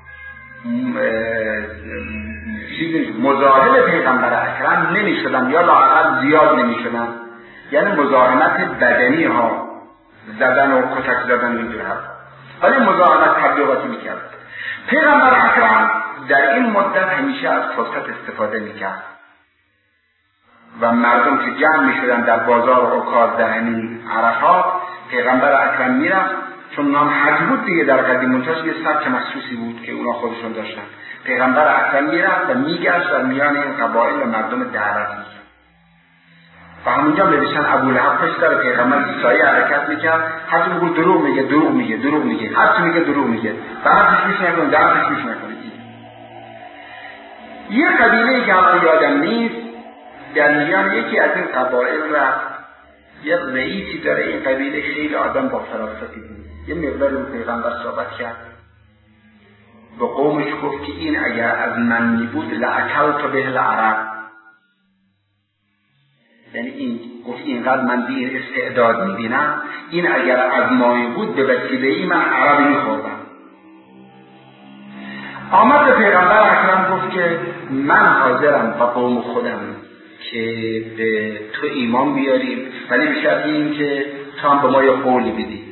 مزاحم پیغمبر اکرم نمی شدن یا لااقل زیاد نمی شدن، یعنی مزاحمت بدنی ها، زدن و کتک زدن اینجور هست، ولی مزاحمت تبلیغاتی می کرد. پیغمبر اکرم در این مدت همیشه از فرصت استفاده می کرد و مردم که جمع می شدن در بازار و عکاظ در همین عرفات، پیغمبر اکرم می رفت، چون نام حج بود دیگه در قدیم منتاش یه سبک مخصوصی بود که اونا خودشون داشتن. پیغمبر اکرم می رفت و می گشت در میان این قبایل و مردم دعوت می کرد و همونجا نوشتن ابو لهب پشت سر پیغمبر سایه حرکت میکرد، هر چی میگه دروغ میگه دروغ میگه دروغ میگه هر چی میگه دروغ میگه، بعدش میش نکنه درش میش نکنه. یه قبیله که الان یادم نیست در میان یکی از این قبایل رفت، یه رئیسی داره این قبیله، خیلی آدم با فراستی بود، یه مقدار به پیغمبر صحبت کرد، به قومش گفت که این اگر از من می بود لأکلت به العرب، یعنی این گفت اینقدر من بی استعداد میبینم، این اگر از مایی بود به وسیله ای من عربی میخوردم. آمد به پیغمبر اکرم گفت که من حاضرم با قوم خودم که به تو ایمان بیاریم، ولی به شرط این که تو هم به ما یه قولی بدی.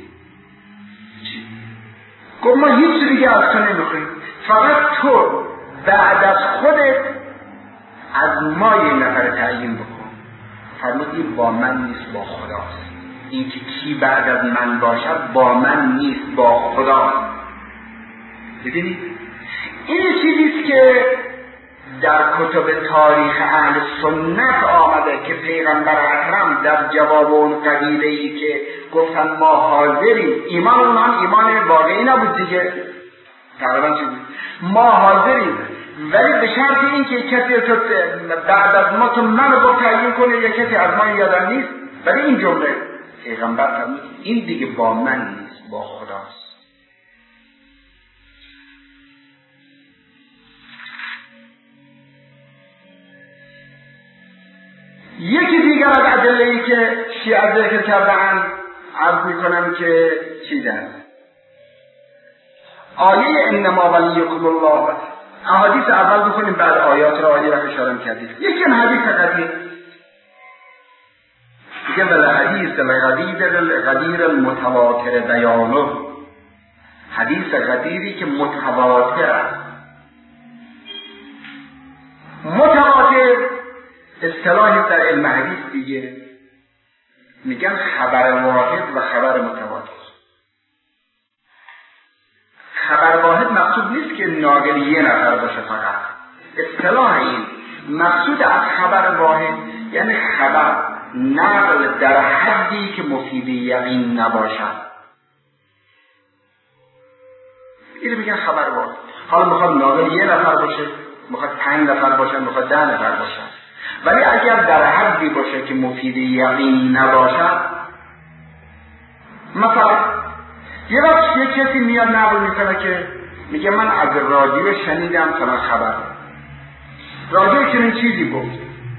گفت ما هیچ دیگه از تو نمیخواییم، فقط تو بعد از خودت از ما یه نفر تعیین بکن. فرمود این با من نیست با خداست، این که کی بعد از من باشد با من نیست با خداست. ببینید این چیزیست که در کتب تاریخ اهل سنت آمده که پیغمبر اکرم در جواب اون قبیله‌ای که گفتن ما حاضریم، ایمان اونها ایمان واقعی نبود دیگه، تقریبا چی بود؟ ما حاضریم ولی به شرط این که کسی تو بعد از ما تو منو با تعیین کنه یا کسی از ما یادم نیست. ولی این جمله پیغمبر فرمود این دیگه با من نیست با خداست. یکی دیگر از ادله‌ای که شیعه ذکر کردن عرض میکنم که چیزن آیه انما ولیکم الله احادیث اول بخونیم بعد آیات را عالی را اشاره کردید. یکی حدیث قدیر میگه ولی حدیث الغدیر الغدیر المتواتر بیانه، حدیث غدیری که متواتر است. متواتر اصطلاحی در علم حدیث دیگه میگن خبر واحد و خبر متواتر. خبر واحد مقصود نیست که ناقل یه نفر باشه فقط. اصطلاح این مقصود از خبر واحد یعنی خبر نقل در حدی که مفید یقین نباشد، اینو میگن خبر واحد. حالا میخواد ناقل یه نفر باشه، میخواد پنج نفر باشه، میخواد ده نفر باشه، ولی اگر در حدی باشه که مفید یقین نباشد. مثلا یه وقت یه کسی میاد نقل میکنه که میگه من از رادیو شنیدم فلان خبر، رادیو چنین چیزی گفت.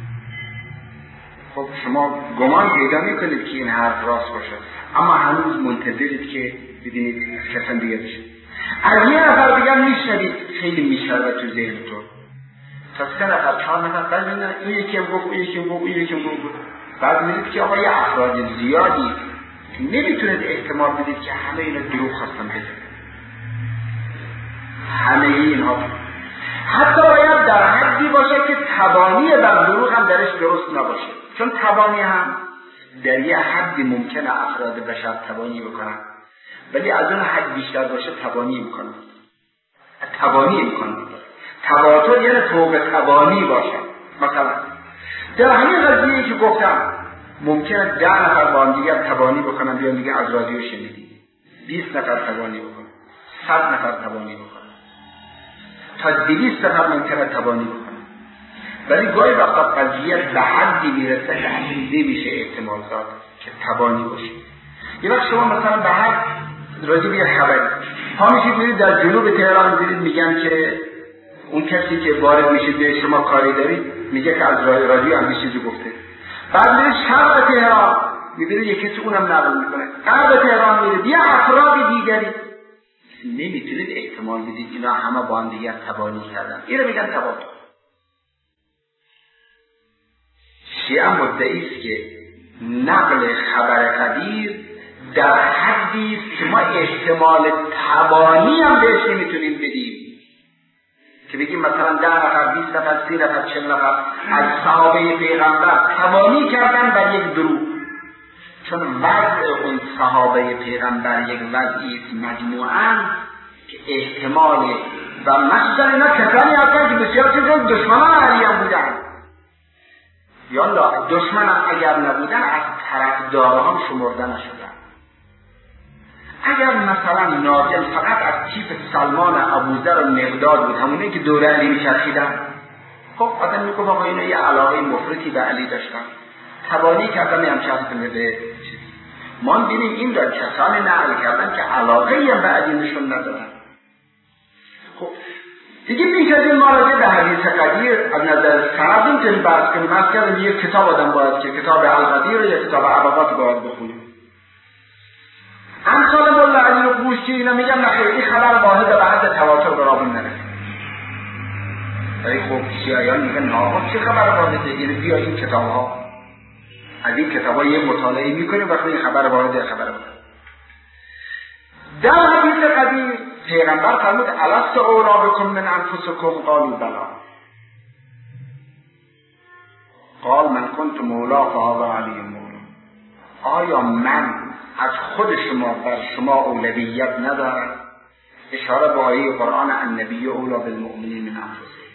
خب شما گمان پیدا میکنید که این حرف راست باشه، اما هنوز منتظرید که ببینید کسان دیگه بشه. از یه نفر دیگه میشنوید خیلی میشربه تو ذهنتون تا سه نفر چهار نفر، بعد میدونن این یکی هم گفت، این یکی هم گفت، این یکی هم گفت. بعد میدید که آقا یه افراد زیادی نمیتونید احتمال بدید که همه اینا دروغ خواستن بگن. همه اینها حتی باید در حدی باشه که تبانی بر دروغ هم درش درست نباشه، چون تبانی هم در یه حدی ممکنه افراد بشر تبانی بکنن، ولی از اون حد بیشتر باشه تبانی میکنن. تبانی میکنن. تواتر یعنی فوق تبانی باشه. مثلا در همین قضیه‌ای که گفتم ممکنه ده نفر با هم دیگر تبانی بکنن، بیان دیگه از رادیو شنیدی، بیست نفر تبانی بکنن، صد نفر تبانی بکنن، تا دویست نفر ممکنه تبانی بکنن. ولی گاهی وقتا قضیه به حدی میرسه که اصلا نمیشه احتمال داد که تبانی باشه. یه وقت شما مثلا به هر راجع به خبری ها میشید میرید در جنوب تهران میرید میگن که اون کسی که وارد میشید به شما کاری دارید میگه که از رادیو هم چیزی گفته. بعد میرید شرق تهران میبینید یک کسی اونم نقل میکنه. غرب تهران میرید یه افراد دیگری، نمیتونید احتمال بدید اینا همه با هم دیگر تبانی کردن. اینو میگن تواتر. شیعه مدعی است که نقل خبر قدیر در حدی است که ما احتمال تبانی هم بهش نمیتونیم بدیم، که بگیم مثلا ده نفر، بیست نفر، سی نفر، چل نفر از صحابه پیغمبر تبانی کردن بر یک دروغ، چون وضع اون صحابه پیغمبر یک وضعی است مجموعاً که احتمال و مخصوصا اینا کسانی هستن که بسیار چیزا دشمنان علی هم بودن، یا دشمن هم اگر نبودن از طرفداران شمرده نشدن. اگر مثلا ناقل فقط از تیپ سلمان ابوذر و مقداد بود، همونه که دوره علی میچرخیدن، خب آدم میگه آقا اینا یه علاقه مفرطی به علی داشتن، تبانی کردن هم چرخیدن به چیزی. ما ببینیم این دار کسانی نقل کردن که علاقه هم به علی نشون ندادن. خب دیگه بیش از این مراجع به حدیث قدیر از نظر سند اینطوری بحث کنیم. از کردن یک کتاب آدم باید که کتاب القدیر و یک کتاب عبابات باید بخونیم. امثال مولا علی و بوشتی اینا میگن نخیر این خبر واحد به حد تواتر برابر نرسه. ولی خب شیعیان میگن نه چه خبر واحده، یعنی بیا این کتاب ها از این کتاب ها یه مطالعه میکنیم وقتی این خبر واحده خبر واحده. در حدیث قدیر پیغمبر فرمود الست اولا بکم من انفسکم قالوا بلا قال من کنت مولا فهذا علی مولا. آیا من از خود شما بر شما اولویت ندارم؟ اشاره به آیه قرآن النبی اولا بالمؤمنین من انفسهم.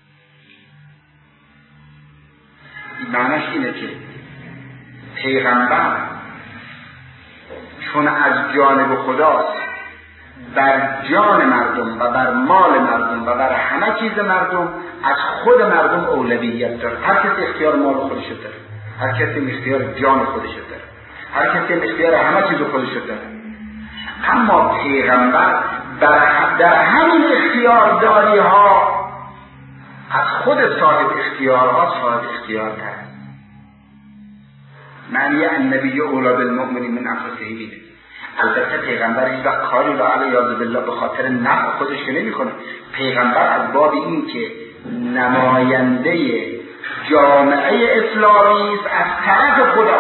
معنیش اینه که پیغمبر چون از جانب خداست بر جان مردم و بر مال مردم و بر همه چیز مردم از خود مردم اولویت داره. هر کسی اختیار مال خودش داره، هر کسی اختیار جان خودش داره، هر کسی اختیار همه چیز خودش داره. اما پیغمبر در همین اختیارداری ها از خود صاحب اختیارها صاحب اختیار کرد. معنی النبی اولا بالمؤمنین من انفسهم اینه. البته پیغمبر هیچ وقت کاری رو علیه بالله به خاطر نفع خودش نمیکنه. پیغمبر از باب این که نماینده جامعه اسلامی است از طرف خدا.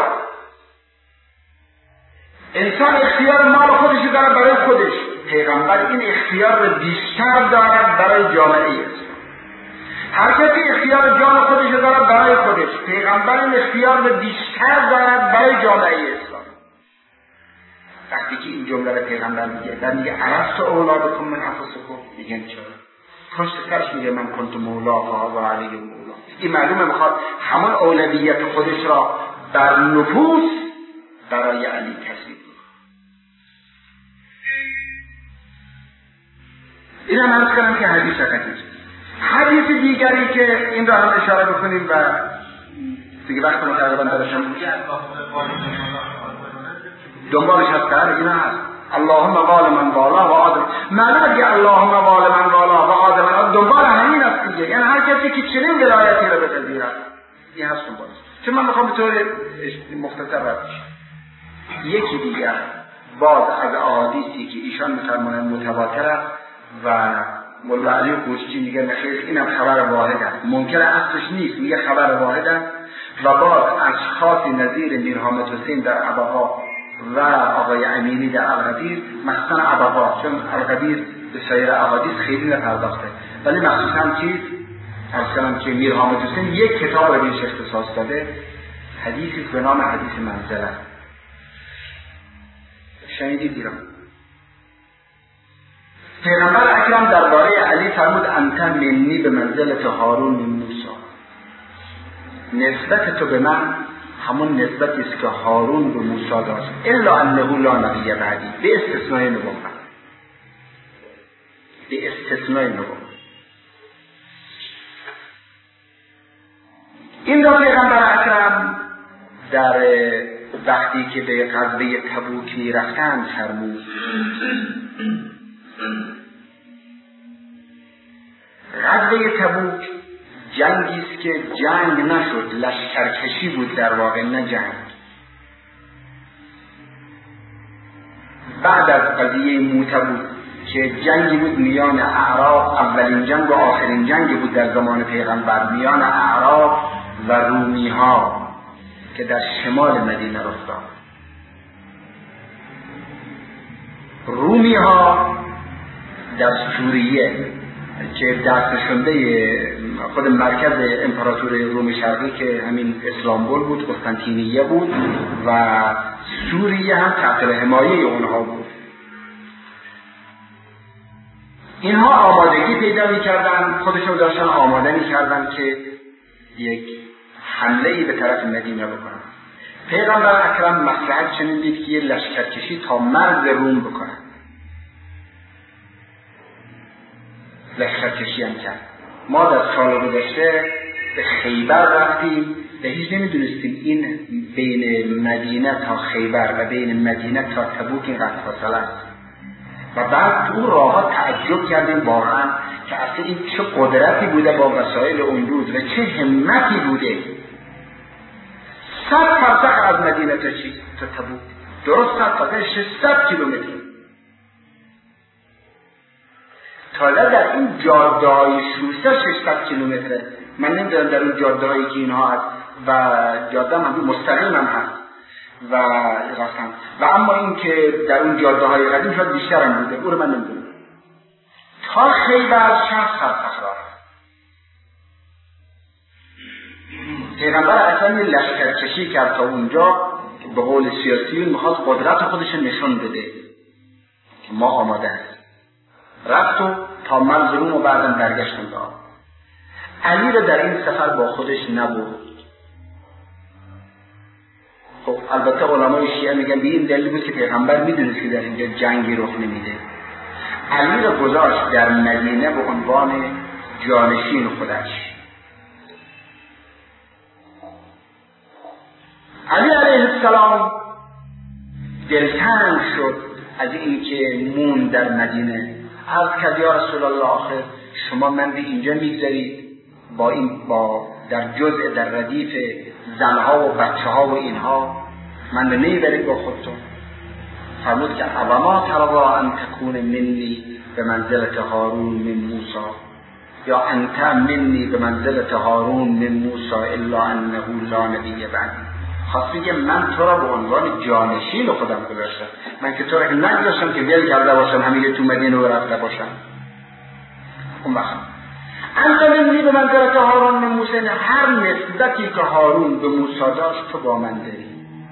انسان اختیار مال خودش داره برای خودش، پیغمبر این اختیار رو بیشتر دارد برای جامعه اسلام. هر کسی اختیار جان خودش داره برای خودش، پیغمبر این اختیار رو بیشتر دارد برای جامعه اسلام. وقتی که این جمله رو پیغمبر میگه در میگه الست اولادکم من انفسکم، میگن چرا؟ پشت سرش میگه من کنت مولا فهذا علی مولا. این معلومه میخواد همون اولویت خودش را بر نفوس برای علی تصویب. این هم عرض کنم که حدیث حدیث حدیث دیگری که این را هم اشاره بکنیم و دیگه وقت ما تقریبا درشم دنبالش هست در این هست اللهم قال من قالا و آدم. معلومه که اللهم قال من قالا و آدم دنبال همین است دیگه، یعنی هر کسی که چنین ولایتی را بپذیرد این هست دنبالش. چون من میخوام به طور مختصر رد بشم. یکی دیگر باز از احادیثی که ایشان میفرمایند متواتر است و مولا علی قوشچی میگه نخیر اینم خبر واحد است، منکر اصلش نیست، میگه خبر واحد است و باز اشخاصی نظیر میر حامد حسین در ابها و آقای امینی در القدیر، مخصوصا ابها، چون القدیر به سایر احادیث خیلی نپرداخته، ولی مخصوصا چیز اصلا که میر حامد حسین یک کتاب رو بهش اختصاص داده، حدیثی به نام حدیث منزله. شنیدید ایران پیغمبر اکرم درباره علی فرمود انت منی به منزلت هارون من موسی، نسبت تو به من همون نسبتی است که هارون به موسی داشت، الا انه لا نبی بعدی، به استثنای نبوت، به استثنای نبوت. این را پیغمبر اکرم در وقتی که به غزوه تبوک می رفتند فرمود غزوه تبوک جنگی است که جنگ نشد، لشکرکشی بود در واقع، نه جنگ. بعد از قضیه موته بود که جنگی بود میان اعراب، اولین جنگ و آخرین جنگ بود در زمان پیغمبر میان اعراب و رومی ها که در شمال مدینه رخ داد. رومی ها در سوریه که دستشنده خود مرکز امپراتور روم شرقی که همین اسلامبول بود، قسطنطینیه بود و سوریه هم تحت حمایه اونها بود. اینها آمادگی پیدا می‌کردن، خودشون داشتن آماده می‌کردن که یک حمله‌ای به طرف مدینه بکنن. پیغمبر اکرم مصلحت چنین دید که یه لشکرکشی تا مرز روم بکنن. لشکرکشی هم کرد. ما در سال گذشته به خیبر رفتیم و هیچ نمیدونستیم این بین مدینه تا خیبر و بین مدینه تا تبوک اینقدر فاصله است و بعد تو راه تعجب کردیم واقعا که اصلا این چه قدرتی بوده با وسایل اون روز و چه همتی بوده. صد فرسخ از مدینه تا چی؟ تا تبوک، درست صد فرسخ، ششصد کیلومتر. تازه در این جاده های شوسته ششصد کیلومتره. من نمیدونم در اون جاده هایی که اینها هست و جاده هم مستقیم هم هست و راستن و اما این که در اون جاده های قدیم شاید بیشتر هم بوده، او رو من نمیدونم. تا خیبر شصت فرسخ راه. پیغمبر اصلا یه لشکرکشی کرد تا اونجا که به قول سیاسیون میخواست قدرت خودش نشون بده که ما آماده هست. رفت و تا مرز روم و بعدم برگشتن داد. علی رو در این سفر با خودش نبرد. خب البته علمای شیعه میگن به این دلیل بود که پیغمبر میدونست که در اینجا جنگی رخ نمیده. علی رو گذاشت در مدینه به عنوان جانشین خودش. علی علیه السلام دلتنگ شد از اینکه مون در مدینه. عرض کرد یا رسول الله آخر شما من به اینجا میگذارید با این با در جزء در ردیف زنها و بچه ها و اینها من رو نمیبرید با خودتون. فرمود که اوما ترضا ان تکون منی به منزلت هارون من موسی یا انت منی به منزلت هارون من موسی الا انه لا نبی بعد. خواست بگه من تو را به عنوان جانشین خودم گذاشتم، من که تو را نگذاشتم که ول کرده باشم همین تو مدینه و رفته باشم. اون وقت انت منی به منزلت هارون من موسی، هر نسبتی که هارون به موسی داشت تو با من داری،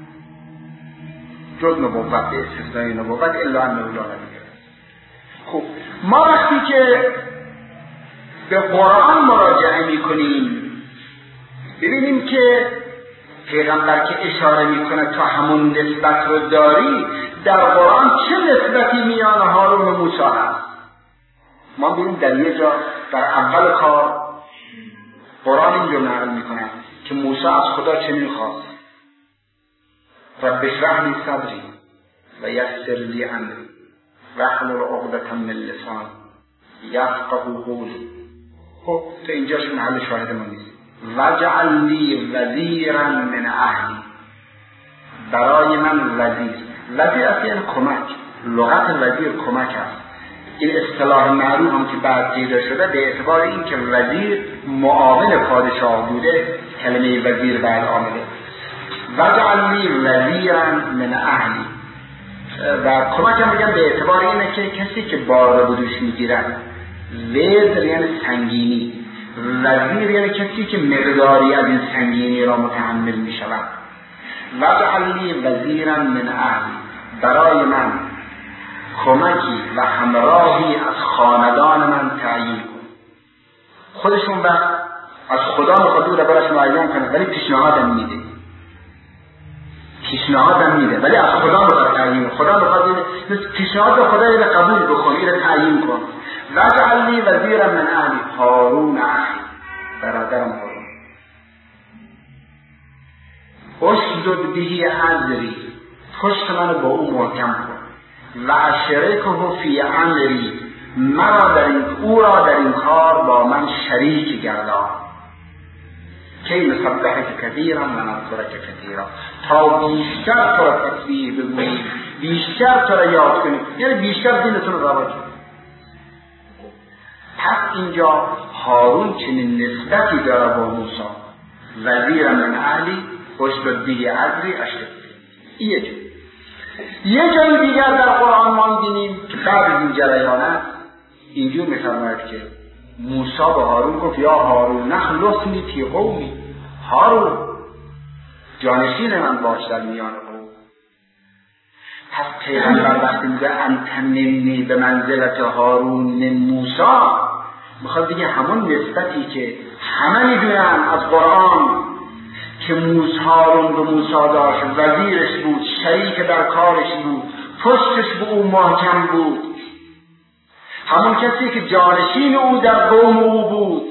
جز نبوت به استثنای نبوت الا انه لا نبی. خب ما وقتی که به قرآن مراجعه میکنیم ببینیم که پیغمبر که اشاره میکنه تا همون نسبت رو داری، در قرآن چه نسبتی میان هارون و موسی هست. ما ببینیم در یه جا در اول کار قرآن اینجا نقل میکنه که موسی از خدا چه میخواست؟ رب اشرح لی صدری و یسر لی امری واحلل عقدة من لسانی یفقهوا قولی. خب تو اینجاش محل شاهد ما نیست. وجعل لی وزیرا من اهلی، برای من وزیر. وزیر اصلا یعنی کمک، لغت وزیر کمک است. این اصطلاح معروف هم که بعد پیدا شده به اعتبار این که وزیر معاون پادشاه بوده، کلمه وزیر بعد آمده. وجعل لی وزیرا من اهلی، و کمک هم میگم به اعتبار اینه که کسی که بار رو دوش میگیرن، وزر یعنی سنگینی، وزیر یعنی کسی که مقداری از این سنگینی را متحمل میشود. وجعل لی وزیرا من اهلی، برای من کمکی و همراهی از خاندان من تعیین کن. خودشون وقت از خدا میخواد او را براش معین کنه، ولی پیشنهادم میده پیشنهادم میده ولی از خدا میخواد تعیین. خدا میخواد پیشنهاد خدا رو قبول بکن، اینو تعیین کن. وجعل لی وزیرا من اهلی هارون اخی، برادرم هارون. اشدد به ازری، پشت منو با او محکم کن. و اشرکه فی امری، مرا در این او را در این کار با من شریک گردان. کی نسبحک کثیرا و نذکرک کثیرا، تا بیشتر تو را تسبیح بگوییم، بیشتر تو را یاد کنیم، یعنی بیشتر دینتون رو رواج کنیم. پس اینجا هارون چنین نسبتی داره با موسی، وزیر من اهلی اشدد به ازری اشرک. یه جا یه جای دیگر در قرآن ما می‌بینیم که بعد از این جریانات اینجور می‌فرماید که موسی به هارون گفت یا هارون اخلصنی فی قومی، هارون جانشین من باش در میان قوم. پس پیغمبر وقتی میگه انت منی به منزلت هارون من موسی، میخواد بگه همون نسبتی که همه میدونن از قرآن که موسی هارون به موسی داشت، وزیرش بود، شریک در کارش بود، پشتش به او محکم بود، همون کسی که جانشین او در قوم او بود.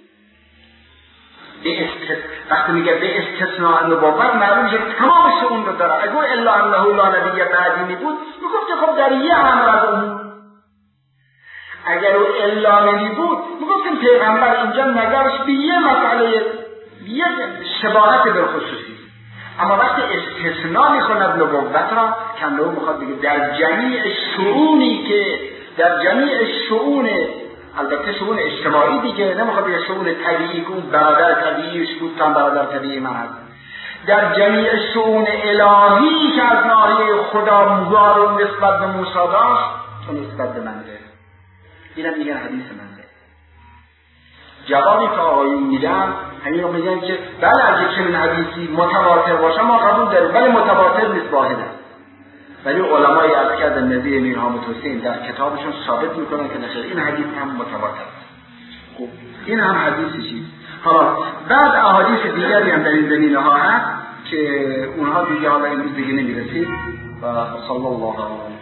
به است... وقتی میگه به استثناء نبوت معلوم شد تمام شؤون رو داره. اگه الا انه لا نبی بعدی بود میگفت خب در یه امر از اون، اگر او الا نبی بود میگفتیم پیغمبر اینجا نظرش به یه مسئله یه شباهت بالخصوصی، اما وقتی استثناء میخوند نبوت را کنده میخواد بگه در جمیع شؤونی که در جمیع شؤون، البته شؤون اجتماعی دیگه، نمیخواد بگه شؤون طبیعی که اون برادر طبیعیش بود تا برادر طبیعی من هست، در جمیع شؤون الهی که از ناحیه خدا هارون نسبت به موسی داشت تو نسبت به من ده. اینم میگن حدیث من ده. جوابی که آقایون میدن همین رو میگن که بله اگه چنین حدیثی متواتر باشه ما قبول داریم، ولی متواتر نیست، واحده. ولی علمای از کرد نظیر امیر حامد حسین در کتابشون ثابت میکنن که نشد این حدیث هم متواتر است. خب این هم حدیثی چیز. حالا بعد احادیث دیگری هم در این زمینه ها هست که اونها دیگه حالا امروز دیگه نمیرسید. و صلی الله علیه